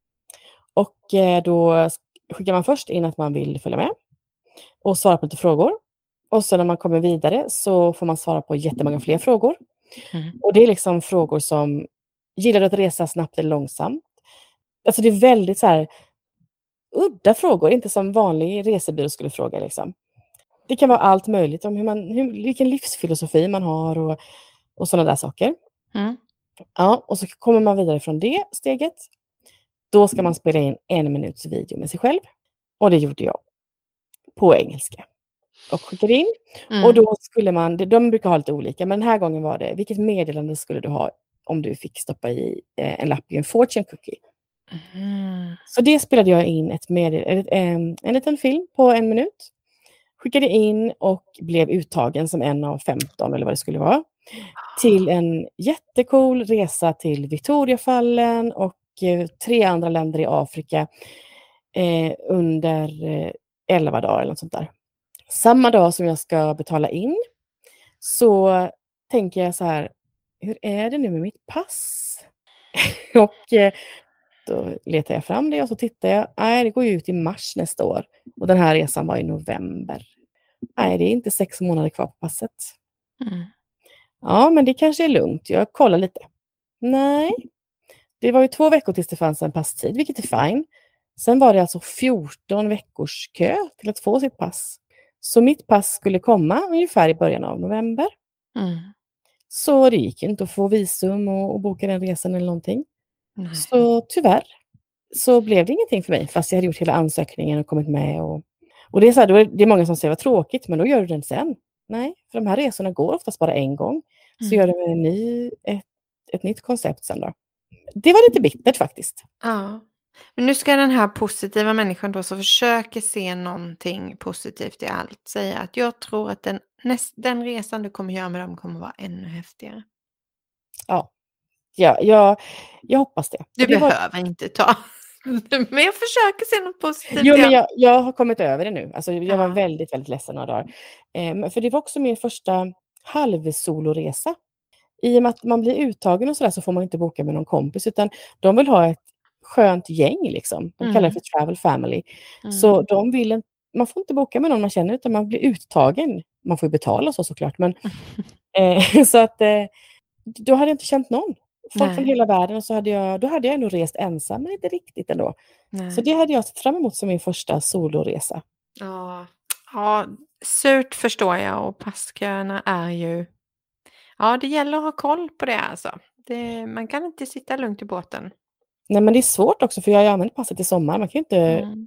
Speaker 1: Och eh, då skickar man först in att man vill följa med och svara på lite frågor. Och sen när man kommer vidare så får man svara på jättemånga fler frågor.
Speaker 2: Mm.
Speaker 1: Och det är liksom frågor som, gillar du att resa snabbt eller långsamt? Alltså det är väldigt så här udda frågor, inte som vanlig resebyrå skulle fråga liksom. Det kan vara allt möjligt om hur man, hur, vilken livsfilosofi man har och, och sådana där saker.
Speaker 2: Mm.
Speaker 1: Ja, och så kommer man vidare från det steget. Då ska man spela in en minuts video med sig själv. Och det gjorde jag på engelska. Och skickade in.
Speaker 2: Mm.
Speaker 1: Och då skulle man, de brukar ha lite olika, men den här gången var det, vilket meddelande skulle du ha om du fick stoppa i eh, en lapp i en fortune cookie?
Speaker 2: Mm.
Speaker 1: Så det spelade jag in ett meddelande, en, en liten film på en minut. Skickade in och blev uttagen som en av femton eller vad det skulle vara. Till en jättecool resa till Victoriafallen och eh, tre andra länder i Afrika eh, under eh, elva dagar eller något sånt där. Samma dag som jag ska betala in så tänker jag så här, hur är det nu med mitt pass? och eh, då letar jag fram det och så tittar jag, nej det går ju ut i mars nästa år. Och den här resan var i november. Nej, det är inte sex månader kvar på passet.
Speaker 2: Mm.
Speaker 1: Ja, men det kanske är lugnt. Jag kollar lite. Nej, det var ju två veckor tills det fanns en passtid, vilket är fine. Sen var det alltså fjorton veckors kö till att få sitt pass. Så mitt pass skulle komma ungefär i början av november.
Speaker 2: Mm.
Speaker 1: Så det gick inte att få visum och, och boka den resan eller någonting.
Speaker 2: Nej.
Speaker 1: Så tyvärr så blev det ingenting för mig, fast jag hade gjort hela ansökningen och kommit med. Och, och det är så här, då är det är många som säger vad tråkigt, men då gör du den sen. Nej, för de här resorna går oftast bara en gång. Så
Speaker 2: Mm.
Speaker 1: gör du en ny, ett, ett nytt koncept sen då. Det var lite bittert faktiskt.
Speaker 2: Ja. Men nu ska den här positiva människan då som försöker se någonting positivt i allt säga att jag tror att den, näst, den resan du kommer göra med dem kommer vara ännu häftigare.
Speaker 1: Ja, ja jag, jag hoppas det.
Speaker 2: Du
Speaker 1: det
Speaker 2: behöver
Speaker 1: var...
Speaker 2: inte ta. Men jag försöker se något positivt.
Speaker 1: Jo, men jag, jag har kommit över det nu. Alltså, jag var
Speaker 2: Ja.
Speaker 1: väldigt, väldigt ledsen några dagar. Eh, för det var också min första halvsoloresa. I och med att man blir uttagen och sådär så får man inte boka med någon kompis. Utan de vill ha ett skönt gäng liksom. De
Speaker 2: Mm.
Speaker 1: kallar det för travel family.
Speaker 2: Mm.
Speaker 1: Så de vill en, man får inte boka med någon man känner utan man blir uttagen. Man får ju betala så såklart. Men Eh, så att eh, då hade jag inte känt någon. Folk
Speaker 2: Nej.
Speaker 1: från hela världen, och så hade jag, då hade jag ändå rest ensam, men inte riktigt ändå.
Speaker 2: Nej.
Speaker 1: Så det hade jag sett fram emot som min första soloresa.
Speaker 2: Ja, ja, surt förstår jag, och passköerna är ju... Ja, det gäller att ha koll på det alltså. Det, man kan inte sitta lugnt i båten.
Speaker 1: Nej, men det är svårt också, för jag har ju använt passet i sommar. Man kan ju inte...
Speaker 2: Mm.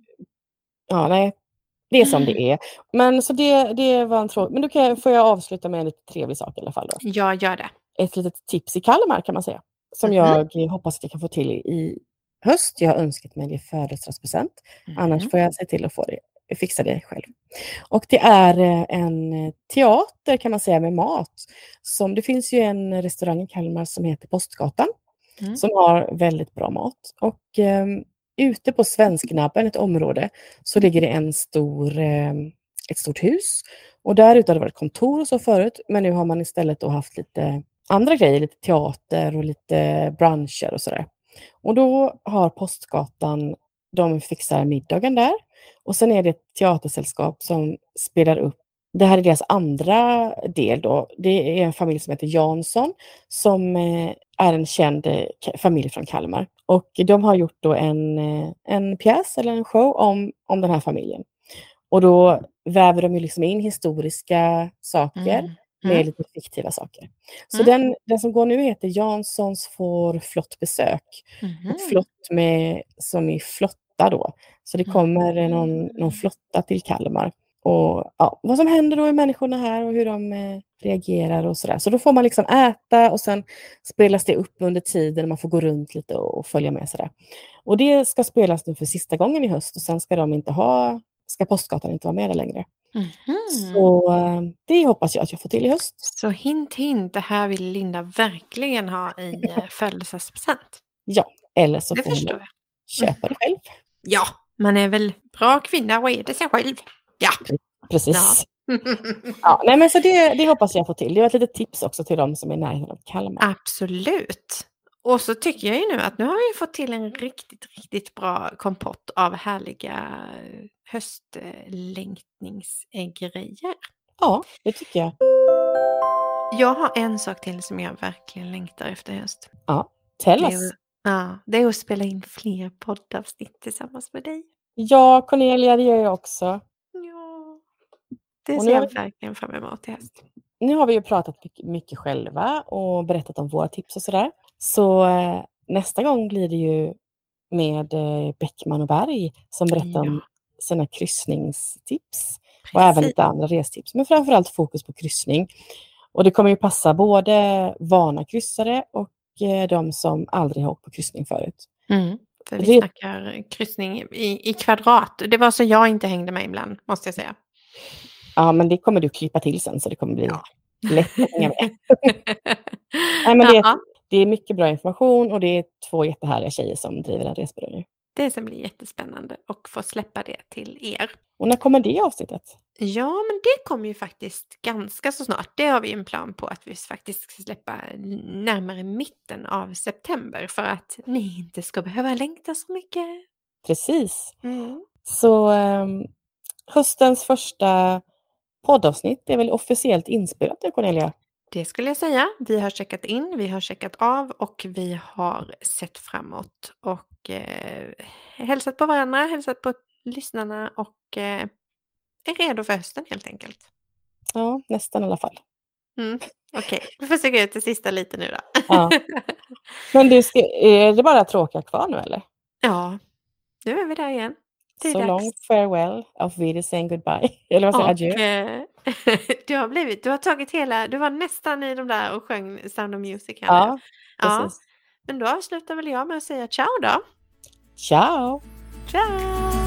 Speaker 1: Ja, nej. Det är som det är. Men så det, det var en tråd. Men då kan jag, får jag avsluta med en lite trevlig sak i alla fall då.
Speaker 2: Ja, gör det.
Speaker 1: Ett litet tips i Kalmar kan man säga. Som
Speaker 2: Mhm.
Speaker 1: jag hoppas att jag kan få till i, i höst. Jag har önskat mig det i födelsedagspresent.
Speaker 2: Mhm.
Speaker 1: Annars får jag se till att få det. Jag fixar det själv. Och det är eh, en teater kan man säga med mat. Som, det finns ju en restaurang i Kalmar som heter Postgatan.
Speaker 2: Mm.
Speaker 1: Som har väldigt bra mat. Och eh, ute på Svensknabben, ett område, så ligger det en stor, eh, ett stort hus. Och där ute har det varit kontor och så förut. Men nu har man istället då haft lite andra grejer, lite teater och lite branscher och sådär. Och då har Postgatan, de fixar middagen där. Och sen är det ett teatersällskap som spelar upp. Det här är deras andra del då. Det är en familj som heter Jansson som eh, är en känd eh, familj från Kalmar. Och de har gjort då en, eh, en pjäs eller en show om, om den här familjen. Och då väver de ju liksom in historiska saker
Speaker 2: Mm.
Speaker 1: med
Speaker 2: Mm.
Speaker 1: lite fiktiva saker. Så
Speaker 2: Mm.
Speaker 1: den, den som går nu heter Janssons får flott besök.
Speaker 2: Mhm.
Speaker 1: Och flott med, som i flotta då. Så det kommer
Speaker 2: Mm.
Speaker 1: någon, någon flotta till Kalmar. Och ja, vad som händer då i människorna här och hur de eh, reagerar och sådär. Så då får man liksom äta och sen spelas det upp under tiden. Man får gå runt lite och, och följa med sådär. Och det ska spelas nu för sista gången i höst och sen ska de inte ha, ska Postgatan inte vara med där längre.
Speaker 2: Mhm.
Speaker 1: Så eh, det hoppas jag att jag får till i höst.
Speaker 2: Så hint hint, det här vill Linda verkligen ha i eh, födelsedagspresent.
Speaker 1: Ja, eller så
Speaker 2: Det
Speaker 1: får hon
Speaker 2: förstår jag.
Speaker 1: köpa det själv.
Speaker 2: Ja, man är väl bra kvinna och är det sig själv. Ja.
Speaker 1: Precis.
Speaker 2: Ja.
Speaker 1: Ja, nej, men så det, det hoppas jag få till. Det var ett litet tips också till dem som är nära av Kalmar.
Speaker 2: Absolut. Och så tycker jag ju nu att nu har vi fått till en riktigt, riktigt bra kompott av härliga höstlängtningsgrejer.
Speaker 1: Ja, det tycker jag.
Speaker 2: Jag har en sak till som jag verkligen längtar efter höst.
Speaker 1: Ja, tell
Speaker 2: Det
Speaker 1: us.
Speaker 2: är, ja, det är att spela in fler poddavsnitt tillsammans med dig.
Speaker 1: Ja, Cornelia, det gör jag också.
Speaker 2: Ja, det
Speaker 1: Och
Speaker 2: ser
Speaker 1: nu har
Speaker 2: jag
Speaker 1: vi-
Speaker 2: verkligen fram emot i höst.
Speaker 1: Nu har vi ju pratat mycket, mycket själva och berättat om våra tips och sådär. Så eh, nästa gång blir det ju med eh, Bäckman och Berg som berättar om sina kryssningstips. Och även lite andra restips. Men framförallt fokus på kryssning. Och det kommer ju passa både vana kryssare och eh, de som aldrig har åkt på kryssning förut.
Speaker 2: Mm, för vi
Speaker 1: Det-
Speaker 2: snackar kryssning i, i kvadrat. Det var så jag inte hängde med ibland, måste jag säga.
Speaker 1: Ja, men det kommer du klippa till sen så det kommer bli
Speaker 2: Ja.
Speaker 1: lätt att hänga med. Nej, men det,
Speaker 2: Ja,
Speaker 1: det är mycket bra information och det är två jättehärliga tjejer som driver en resebyrå nu.
Speaker 2: det som blir jättespännande och få släppa det till er.
Speaker 1: Och när kommer det avsnittet?
Speaker 2: Ja, men det kommer ju faktiskt ganska så snart. Det har vi en plan på att vi faktiskt ska släppa närmare mitten av september för att ni inte ska behöva längta så mycket.
Speaker 1: Precis.
Speaker 2: Mm.
Speaker 1: Så um, höstens första poddavsnitt är väl officiellt inspelat nu, Cornelia?
Speaker 2: Det skulle jag säga. Vi har checkat in, vi har checkat av och vi har sett framåt och eh, hälsat på varandra, hälsat på lyssnarna och eh, är redo för hösten helt enkelt.
Speaker 1: Ja, nästan i alla fall.
Speaker 2: Mm. Okej, vi får se ut det sista lite nu då.
Speaker 1: Ja. Men du, ska, är det bara tråkiga kvar nu eller?
Speaker 2: Ja, nu är vi där igen. Det är
Speaker 1: So
Speaker 2: dags.
Speaker 1: long farewell, auf Wiedersehen, goodbye. Eller vad säger adjö?
Speaker 2: Och, eh, du har blivit, du har tagit hela, du var nästan i de där och sjöng Sound of Music här nu.
Speaker 1: Ja,
Speaker 2: Ja,
Speaker 1: precis.
Speaker 2: men då avslutar väl jag med att säga ciao då.
Speaker 1: Ciao!
Speaker 2: Ciao!